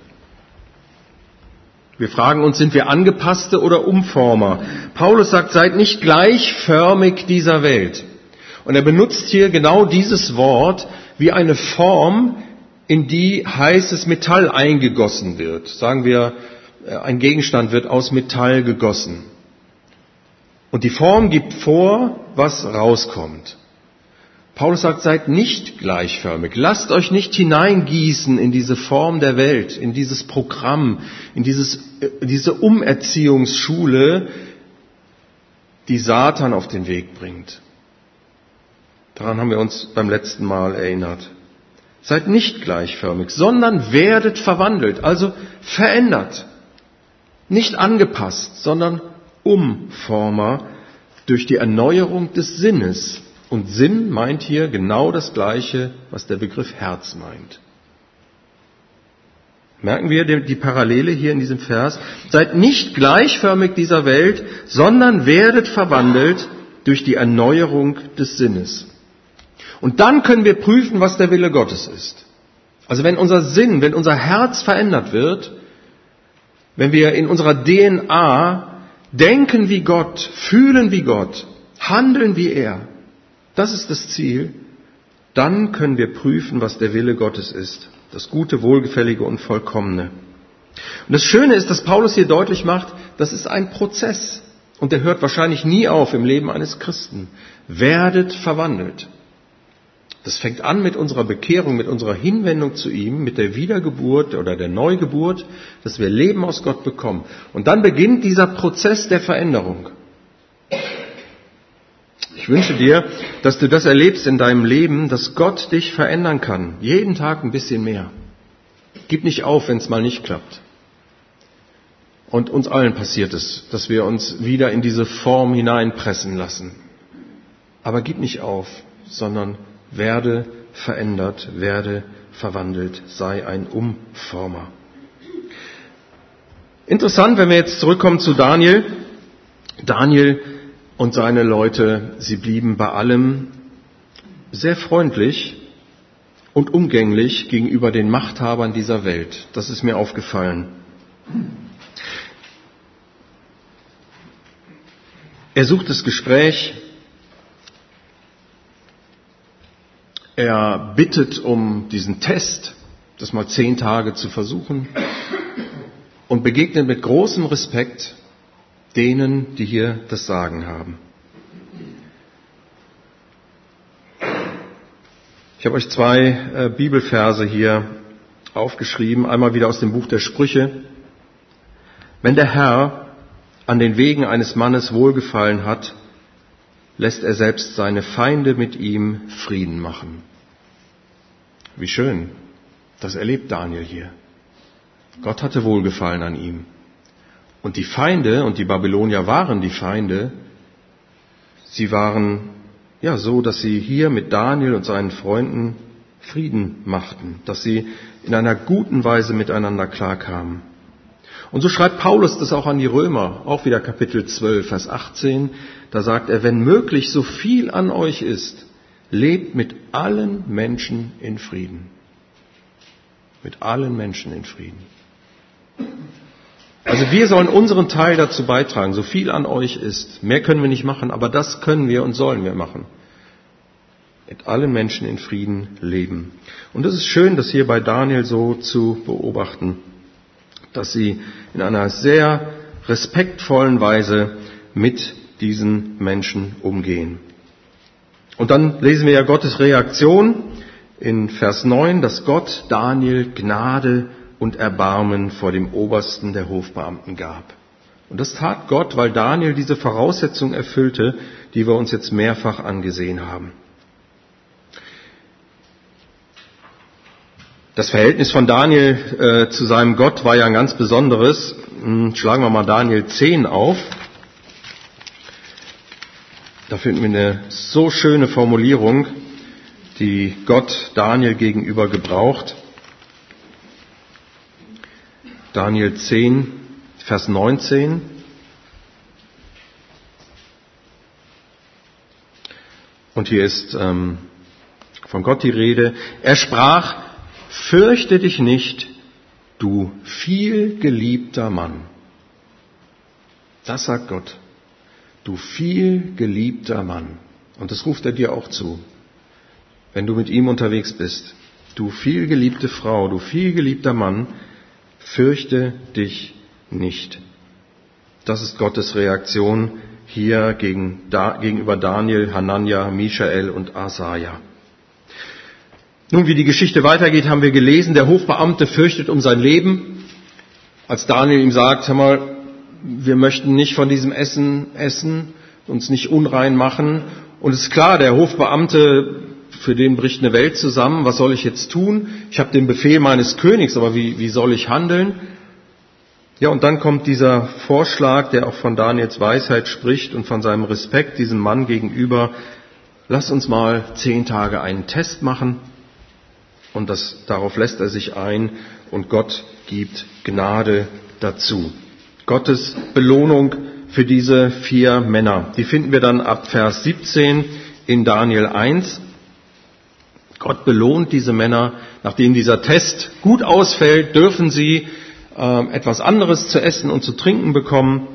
Wir fragen uns, sind wir Angepasste oder Umformer? Paulus sagt, seid nicht gleichförmig dieser Welt. Und er benutzt hier genau dieses Wort wie eine Form, in die heißes Metall eingegossen wird. Sagen wir, ein Gegenstand wird aus Metall gegossen. Und die Form gibt vor, was rauskommt. Paulus sagt, seid nicht gleichförmig. Lasst euch nicht hineingießen in diese Form der Welt, in dieses Programm, in dieses, diese Umerziehungsschule, die Satan auf den Weg bringt. Daran haben wir uns beim letzten Mal erinnert. Seid nicht gleichförmig, sondern werdet verwandelt, also verändert. Nicht angepasst, sondern Umformer durch die Erneuerung des Sinnes. Und Sinn meint hier genau das Gleiche, was der Begriff Herz meint. Merken wir die Parallele hier in diesem Vers? Seid nicht gleichförmig dieser Welt, sondern werdet verwandelt durch die Erneuerung des Sinnes. Und dann können wir prüfen, was der Wille Gottes ist. Also wenn unser Sinn, wenn unser Herz verändert wird, wenn wir in unserer D N A denken wie Gott, fühlen wie Gott, handeln wie er, das ist das Ziel, dann können wir prüfen, was der Wille Gottes ist. Das Gute, Wohlgefällige und Vollkommene. Und das Schöne ist, dass Paulus hier deutlich macht, das ist ein Prozess. Und der hört wahrscheinlich nie auf im Leben eines Christen. Werdet verwandelt. Das fängt an mit unserer Bekehrung, mit unserer Hinwendung zu ihm, mit der Wiedergeburt oder der Neugeburt, dass wir Leben aus Gott bekommen. Und dann beginnt dieser Prozess der Veränderung. Ich wünsche dir, dass du das erlebst in deinem Leben, dass Gott dich verändern kann. Jeden Tag ein bisschen mehr. Gib nicht auf, wenn es mal nicht klappt. Und uns allen passiert es, dass wir uns wieder in diese Form hineinpressen lassen. Aber gib nicht auf, sondern werde verändert, werde verwandelt, sei ein Umformer. Interessant, wenn wir jetzt zurückkommen zu Daniel. Daniel und seine Leute, sie blieben bei allem sehr freundlich und umgänglich gegenüber den Machthabern dieser Welt. Das ist mir aufgefallen. Er sucht das Gespräch. Er bittet um diesen Test, das mal zehn Tage zu versuchen, und begegnet mit großem Respekt denen, die hier das Sagen haben. Ich habe euch zwei äh, Bibelverse hier aufgeschrieben, einmal wieder aus dem Buch der Sprüche. Wenn der Herr an den Wegen eines Mannes wohlgefallen hat, lässt er selbst seine Feinde mit ihm Frieden machen. Wie schön, das erlebt Daniel hier. Gott hatte Wohlgefallen an ihm. Und die Feinde, und die Babylonier waren die Feinde, sie waren ja so, dass sie hier mit Daniel und seinen Freunden Frieden machten, dass sie in einer guten Weise miteinander klarkamen. Und so schreibt Paulus das auch an die Römer, auch wieder Kapitel zwölf, Vers achtzehn. Da sagt er, wenn möglich so viel an euch ist, lebt mit allen Menschen in Frieden. Mit allen Menschen in Frieden. Also wir sollen unseren Teil dazu beitragen, so viel an euch ist. Mehr können wir nicht machen, aber das können wir und sollen wir machen. Mit allen Menschen in Frieden leben. Und es ist schön, das hier bei Daniel so zu beobachten, dass sie in einer sehr respektvollen Weise mit diesen Menschen umgehen. Und dann lesen wir ja Gottes Reaktion in Vers neun, dass Gott Daniel Gnade und Erbarmen vor dem Obersten der Hofbeamten gab. Und das tat Gott, weil Daniel diese Voraussetzung erfüllte, die wir uns jetzt mehrfach angesehen haben. Das Verhältnis von Daniel äh, zu seinem Gott war ja ein ganz besonderes. Schlagen wir mal Daniel zehn auf. Da finden wir eine so schöne Formulierung, die Gott Daniel gegenüber gebraucht. Daniel zehn, Vers neunzehn. Und hier ist ähm, von Gott die Rede. Er sprach, fürchte dich nicht, du vielgeliebter Mann. Das sagt Gott. Du vielgeliebter Mann. Und das ruft er dir auch zu, wenn du mit ihm unterwegs bist. Du vielgeliebte Frau, du vielgeliebter Mann, fürchte dich nicht. Das ist Gottes Reaktion hier gegen, da, gegenüber Daniel, Hanania, Michael und Asaja. Nun, wie die Geschichte weitergeht, haben wir gelesen, der Hofbeamte fürchtet um sein Leben, als Daniel ihm sagt, hör mal, wir möchten nicht von diesem Essen essen, uns nicht unrein machen. Und es ist klar, der Hofbeamte, für den bricht eine Welt zusammen, was soll ich jetzt tun? Ich habe den Befehl meines Königs, aber wie, wie soll ich handeln? Ja, und dann kommt dieser Vorschlag, der auch von Daniels Weisheit spricht und von seinem Respekt diesem Mann gegenüber. Lass uns mal zehn Tage einen Test machen. Und das, darauf lässt er sich ein und Gott gibt Gnade dazu. Gottes Belohnung für diese vier Männer, die finden wir dann ab Vers siebzehn in Daniel eins. Gott belohnt diese Männer, nachdem dieser Test gut ausfällt, dürfen sie äh, etwas anderes zu essen und zu trinken bekommen,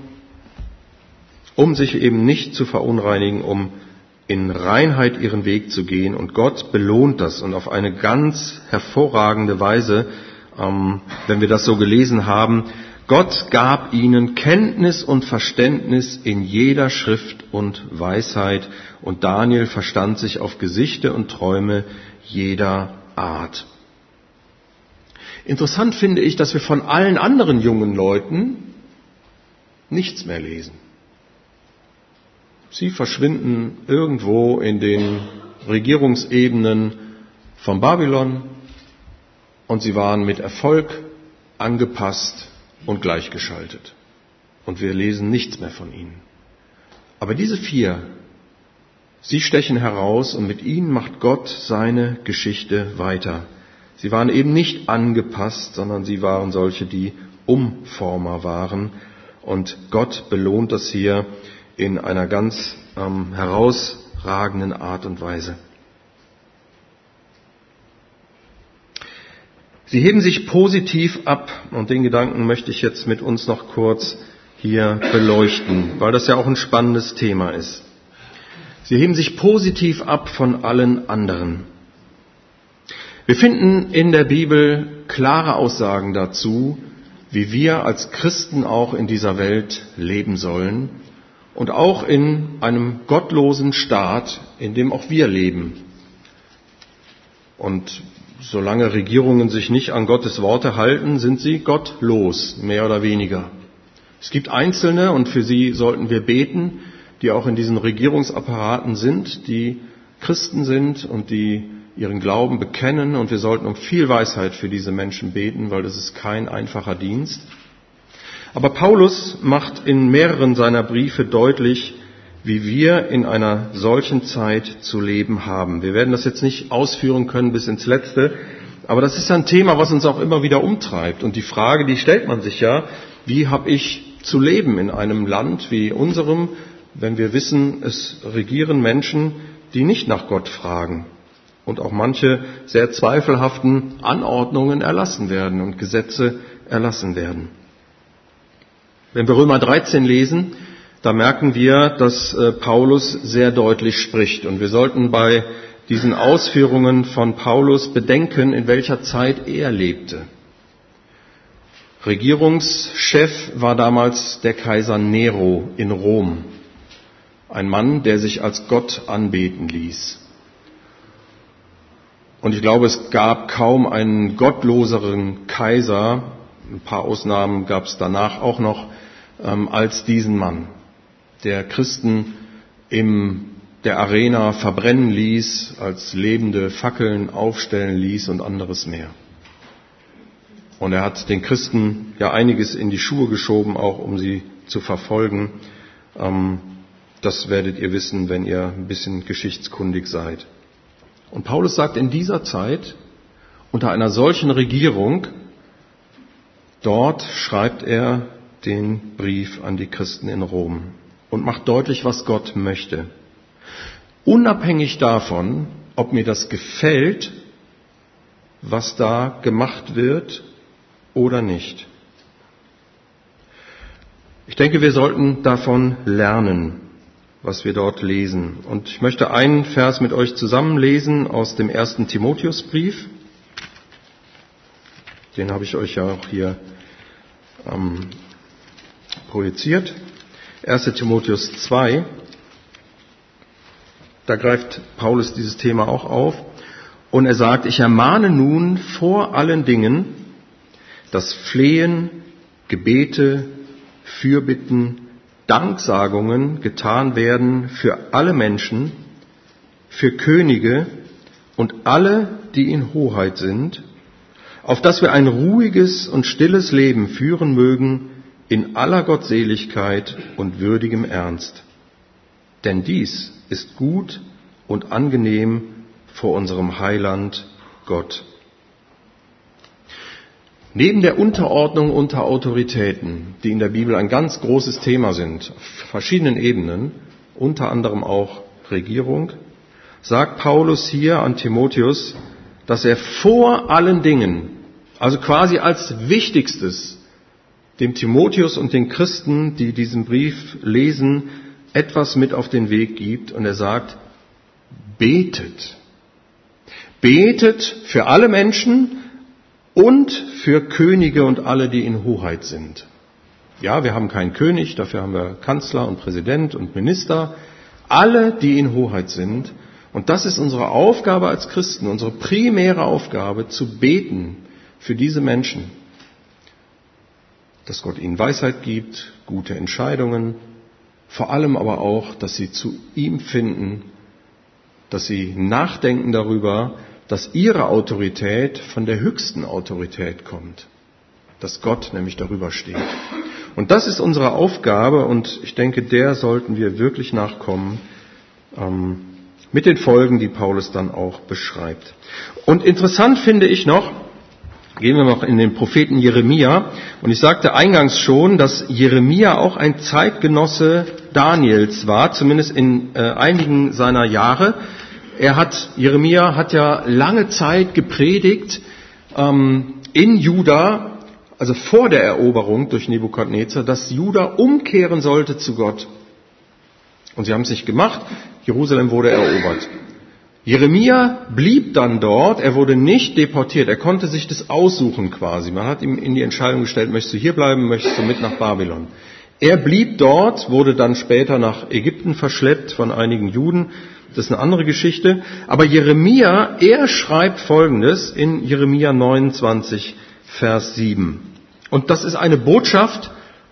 um sich eben nicht zu verunreinigen, um in Reinheit ihren Weg zu gehen. Und Gott belohnt das und auf eine ganz hervorragende Weise, ähm, wenn wir das so gelesen haben. Gott gab ihnen Kenntnis und Verständnis in jeder Schrift und Weisheit. Und Daniel verstand sich auf Gesichte und Träume jeder Art. Interessant finde ich, dass wir von allen anderen jungen Leuten nichts mehr lesen. Sie verschwinden irgendwo in den Regierungsebenen von Babylon und sie waren mit Erfolg angepasst und gleichgeschaltet. Und wir lesen nichts mehr von ihnen. Aber diese vier, sie stechen heraus und mit ihnen macht Gott seine Geschichte weiter. Sie waren eben nicht angepasst, sondern sie waren solche, die Umformer waren. Und Gott belohnt das hier in einer ganz ähm, herausragenden Art und Weise. Sie heben sich positiv ab und den Gedanken möchte ich jetzt mit uns noch kurz hier beleuchten, weil das ja auch ein spannendes Thema ist. Sie heben sich positiv ab von allen anderen. Wir finden in der Bibel klare Aussagen dazu, wie wir als Christen auch in dieser Welt leben sollen und auch in einem gottlosen Staat, in dem auch wir leben. Und solange Regierungen sich nicht an Gottes Worte halten, sind sie gottlos, mehr oder weniger. Es gibt Einzelne, und für sie sollten wir beten, die auch in diesen Regierungsapparaten sind, die Christen sind und die ihren Glauben bekennen. Und wir sollten um viel Weisheit für diese Menschen beten, weil das ist kein einfacher Dienst. Aber Paulus macht in mehreren seiner Briefe deutlich, wie wir in einer solchen Zeit zu leben haben. Wir werden das jetzt nicht ausführen können bis ins Letzte, aber das ist ein Thema, was uns auch immer wieder umtreibt. Und die Frage, die stellt man sich ja, wie habe ich zu leben in einem Land wie unserem, wenn wir wissen, es regieren Menschen, die nicht nach Gott fragen und auch manche sehr zweifelhaften Anordnungen erlassen werden und Gesetze erlassen werden. Wenn wir Römer dreizehn lesen, da merken wir, dass Paulus sehr deutlich spricht. Und wir sollten bei diesen Ausführungen von Paulus bedenken, in welcher Zeit er lebte. Regierungschef war damals der Kaiser Nero in Rom. Ein Mann, der sich als Gott anbeten ließ. Und ich glaube, es gab kaum einen gottloseren Kaiser, ein paar Ausnahmen gab es danach auch noch, ähm, als diesen Mann, der Christen in der Arena verbrennen ließ, als lebende Fackeln aufstellen ließ und anderes mehr. Und er hat den Christen ja einiges in die Schuhe geschoben, auch um sie zu verfolgen. Ähm, das werdet ihr wissen, wenn ihr ein bisschen geschichtskundig seid. Und Paulus sagt, in dieser Zeit, unter einer solchen Regierung, dort schreibt er den Brief an die Christen in Rom und macht deutlich, was Gott möchte. Unabhängig davon, ob mir das gefällt, was da gemacht wird oder nicht. Ich denke, wir sollten davon lernen, was wir dort lesen. Und ich möchte einen Vers mit euch zusammenlesen aus dem ersten Timotheusbrief. Den habe ich euch ja auch hier ähm, projiziert. erster Timotheus zwei. Da greift Paulus dieses Thema auch auf. Und er sagt, ich ermahne nun vor allen Dingen, dass Flehen, Gebete, Fürbitten, Danksagungen getan werden für alle Menschen, für Könige und alle, die in Hoheit sind, auf dass wir ein ruhiges und stilles Leben führen mögen in aller Gottseligkeit und würdigem Ernst. Denn dies ist gut und angenehm vor unserem Heiland Gott. Neben der Unterordnung unter Autoritäten, die in der Bibel ein ganz großes Thema sind, auf verschiedenen Ebenen, unter anderem auch Regierung, sagt Paulus hier an Timotheus, dass er vor allen Dingen, also quasi als Wichtigstes, dem Timotheus und den Christen, die diesen Brief lesen, etwas mit auf den Weg gibt. Und er sagt, betet. Betet für alle Menschen und für Könige und alle, die in Hoheit sind. Ja, wir haben keinen König, dafür haben wir Kanzler und Präsident und Minister. Alle, die in Hoheit sind. Und das ist unsere Aufgabe als Christen, unsere primäre Aufgabe, zu beten für diese Menschen. Dass Gott ihnen Weisheit gibt, gute Entscheidungen, vor allem aber auch, dass sie zu ihm finden, dass sie nachdenken darüber, dass ihre Autorität von der höchsten Autorität kommt, dass Gott nämlich darüber steht. Und das ist unsere Aufgabe und ich denke, der sollten wir wirklich nachkommen, ähm, mit den Folgen, die Paulus dann auch beschreibt. Und interessant finde ich noch, gehen wir noch in den Propheten Jeremia. Und ich sagte eingangs schon, dass Jeremia auch ein Zeitgenosse Daniels war, zumindest in äh, einigen seiner Jahre. Er hat, Jeremia hat ja lange Zeit gepredigt ähm, in Juda, also vor der Eroberung durch Nebukadnezar, dass Juda umkehren sollte zu Gott. Und sie haben es nicht gemacht. Jerusalem wurde erobert. Jeremia blieb dann dort, er wurde nicht deportiert, er konnte sich das aussuchen quasi. Man hat ihm in die Entscheidung gestellt, möchtest du hier bleiben, möchtest du mit nach Babylon. Er blieb dort, wurde dann später nach Ägypten verschleppt von einigen Juden, das ist eine andere Geschichte. Aber Jeremia, er schreibt Folgendes in Jeremia neunundzwanzig, Vers sieben. Und das ist eine Botschaft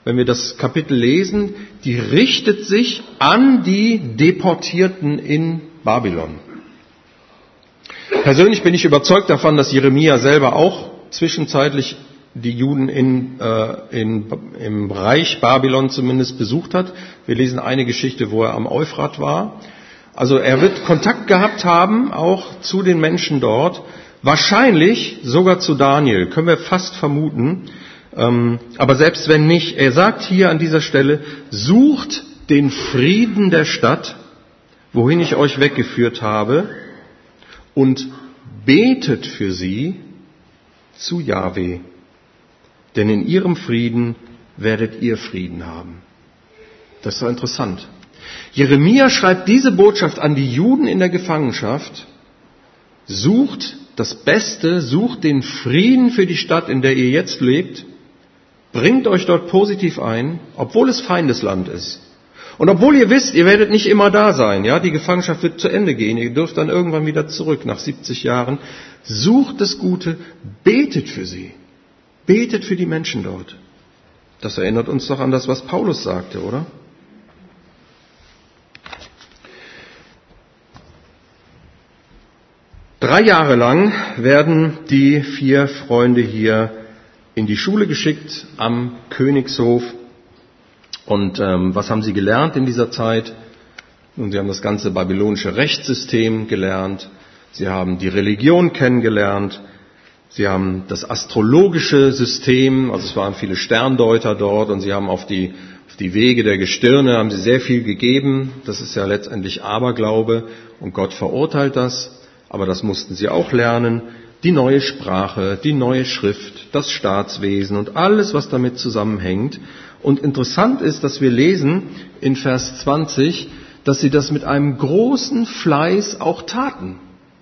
wenn wir das Kapitel lesen, die richtet sich an die Deportierten in Babylon. Persönlich bin ich überzeugt davon, dass Jeremia selber auch zwischenzeitlich die Juden in, äh, in, im Reich Babylon zumindest besucht hat. Wir lesen eine Geschichte, wo er am Euphrat war. Also er wird Kontakt gehabt haben, auch zu den Menschen dort. Wahrscheinlich sogar zu Daniel, können wir fast vermuten. Ähm, aber selbst wenn nicht, er sagt hier an dieser Stelle, sucht den Frieden der Stadt, wohin ich euch weggeführt habe, und betet für sie zu Jahwe. Denn in ihrem Frieden werdet ihr Frieden haben. Das ist doch interessant. Jeremia schreibt diese Botschaft an die Juden in der Gefangenschaft. Sucht das Beste, sucht den Frieden für die Stadt, in der ihr jetzt lebt. Bringt euch dort positiv ein, obwohl es Feindesland ist. Und obwohl ihr wisst, ihr werdet nicht immer da sein, ja, die Gefangenschaft wird zu Ende gehen, ihr dürft dann irgendwann wieder zurück nach siebzig Jahren. Sucht das Gute, betet für sie. Betet für die Menschen dort. Das erinnert uns doch an das, was Paulus sagte, oder? Drei Jahre lang werden die vier Freunde hier in die Schule geschickt am Königshof. Und ähm, was haben sie gelernt in dieser Zeit? Nun, sie haben das ganze babylonische Rechtssystem gelernt. Sie haben die Religion kennengelernt. Sie haben das astrologische System, also es waren viele Sterndeuter dort, und sie haben auf die, auf die Wege der Gestirne haben sie sehr viel gegeben. Das ist ja letztendlich Aberglaube und Gott verurteilt das. Aber das mussten sie auch lernen. Die neue Sprache, die neue Schrift, das Staatswesen und alles, was damit zusammenhängt. Und interessant ist, dass wir lesen in Vers zwanzig, dass sie das mit einem großen Fleiß auch taten.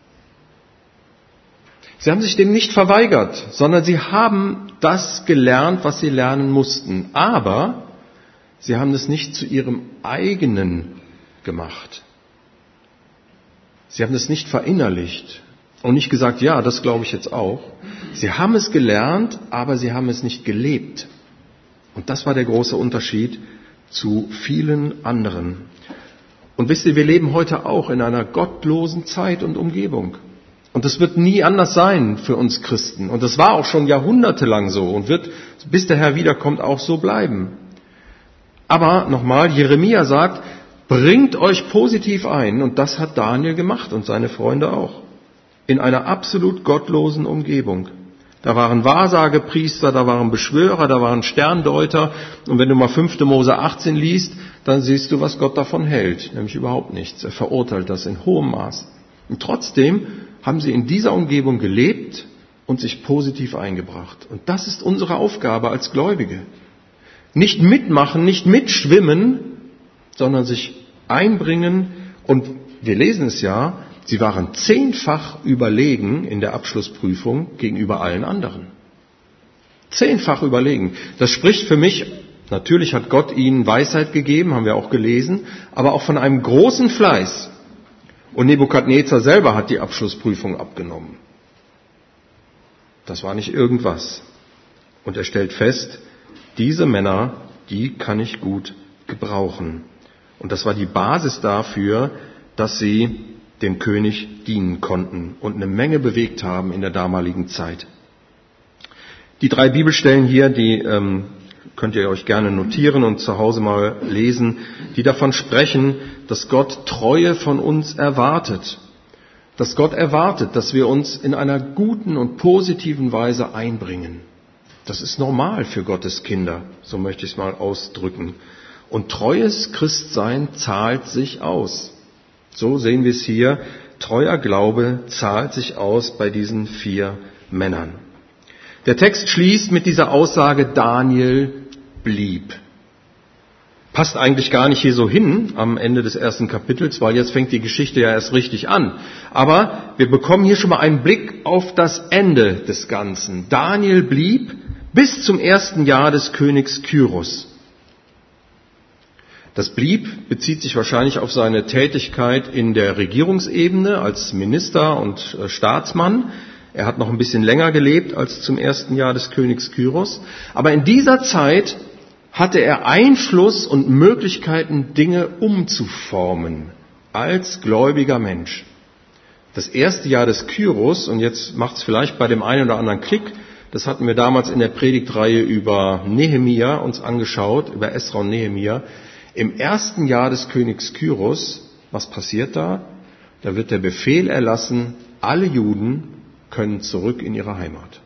Sie haben sich dem nicht verweigert, sondern sie haben das gelernt, was sie lernen mussten. Aber sie haben es nicht zu ihrem eigenen gemacht. Sie haben es nicht verinnerlicht und nicht gesagt, ja, das glaube ich jetzt auch. Sie haben es gelernt, aber sie haben es nicht gelebt. Und das war der große Unterschied zu vielen anderen. Und wisst ihr, wir leben heute auch in einer gottlosen Zeit und Umgebung. Und das wird nie anders sein für uns Christen. Und das war auch schon jahrhundertelang so und wird, bis der Herr wiederkommt, auch so bleiben. Aber nochmal, Jeremia sagt, bringt euch positiv ein. Und das hat Daniel gemacht und seine Freunde auch. In einer absolut gottlosen Umgebung. Da waren Wahrsagepriester, da waren Beschwörer, da waren Sterndeuter. Und wenn du mal fünfte Mose achtzehn liest, dann siehst du, was Gott davon hält. Nämlich überhaupt nichts. Er verurteilt das in hohem Maß. Und trotzdem haben sie in dieser Umgebung gelebt und sich positiv eingebracht. Und das ist unsere Aufgabe als Gläubige. Nicht mitmachen, nicht mitschwimmen, sondern sich einbringen. Und wir lesen es ja, sie waren zehnfach überlegen in der Abschlussprüfung gegenüber allen anderen. Zehnfach überlegen. Das spricht für mich, natürlich hat Gott ihnen Weisheit gegeben, haben wir auch gelesen, aber auch von einem großen Fleiß. Und Nebukadnezar selber hat die Abschlussprüfung abgenommen. Das war nicht irgendwas. Und er stellt fest, diese Männer, die kann ich gut gebrauchen. Und das war die Basis dafür, dass sie dem König dienen konnten und eine Menge bewegt haben in der damaligen Zeit. Die drei Bibelstellen hier, die ähm, könnt ihr euch gerne notieren und zu Hause mal lesen, die davon sprechen, dass Gott Treue von uns erwartet. Dass Gott erwartet, dass wir uns in einer guten und positiven Weise einbringen. Das ist normal für Gottes Kinder, so möchte ich es mal ausdrücken. Und treues Christsein zahlt sich aus. So sehen wir es hier. Treuer Glaube zahlt sich aus bei diesen vier Männern. Der Text schließt mit dieser Aussage, Daniel blieb. Passt eigentlich gar nicht hier so hin am Ende des ersten Kapitels, weil jetzt fängt die Geschichte ja erst richtig an. Aber wir bekommen hier schon mal einen Blick auf das Ende des Ganzen. Daniel blieb bis zum ersten Jahr des Königs Kyros. Das blieb bezieht sich wahrscheinlich auf seine Tätigkeit in der Regierungsebene als Minister und Staatsmann. Er hat noch ein bisschen länger gelebt als zum ersten Jahr des Königs Kyros. Aber in dieser Zeit hatte er Einfluss und Möglichkeiten, Dinge umzuformen als gläubiger Mensch. Das erste Jahr des Kyros, und jetzt macht es vielleicht bei dem einen oder anderen Klick, das hatten wir damals in der Predigtreihe über Nehemia uns angeschaut, über Esra und Nehemia. Im ersten Jahr des Königs Kyros, was passiert da? Da wird der Befehl erlassen, alle Juden können zurück in ihre Heimat.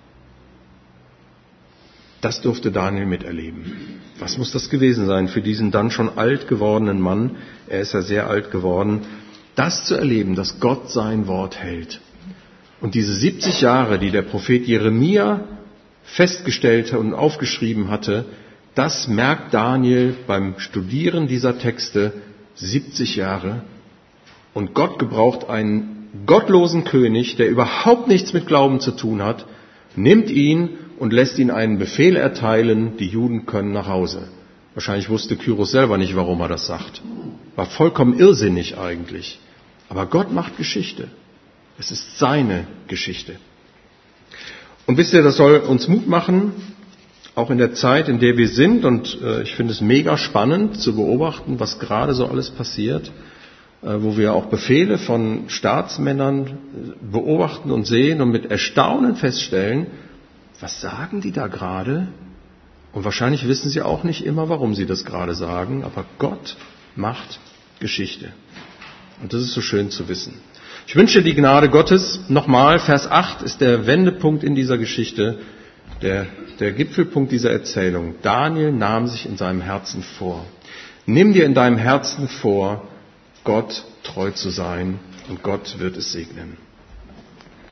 Das durfte Daniel miterleben. Was muss das gewesen sein für diesen dann schon alt gewordenen Mann? Er ist ja sehr alt geworden. Das zu erleben, dass Gott sein Wort hält. Und diese siebzig Jahre, die der Prophet Jeremia festgestellt und aufgeschrieben hatte, das merkt Daniel beim Studieren dieser Texte, siebzig Jahre. Und Gott gebraucht einen gottlosen König, der überhaupt nichts mit Glauben zu tun hat, nimmt ihn und lässt ihn einen Befehl erteilen, die Juden können nach Hause. Wahrscheinlich wusste Kyros selber nicht, warum er das sagt. War vollkommen irrsinnig eigentlich. Aber Gott macht Geschichte. Es ist seine Geschichte. Und wisst ihr, das soll uns Mut machen, auch in der Zeit, in der wir sind. Und äh, ich finde es mega spannend zu beobachten, was gerade so alles passiert, äh, wo wir auch Befehle von Staatsmännern beobachten und sehen und mit Erstaunen feststellen, was sagen die da gerade? Und wahrscheinlich wissen sie auch nicht immer, warum sie das gerade sagen, aber Gott macht Geschichte. Und das ist so schön zu wissen. Ich wünsche die Gnade Gottes. Nochmal, Vers acht ist der Wendepunkt in dieser Geschichte, der, der Gipfelpunkt dieser Erzählung. Daniel nahm sich in seinem Herzen vor. Nimm dir in deinem Herzen vor, Gott treu zu sein, und Gott wird es segnen.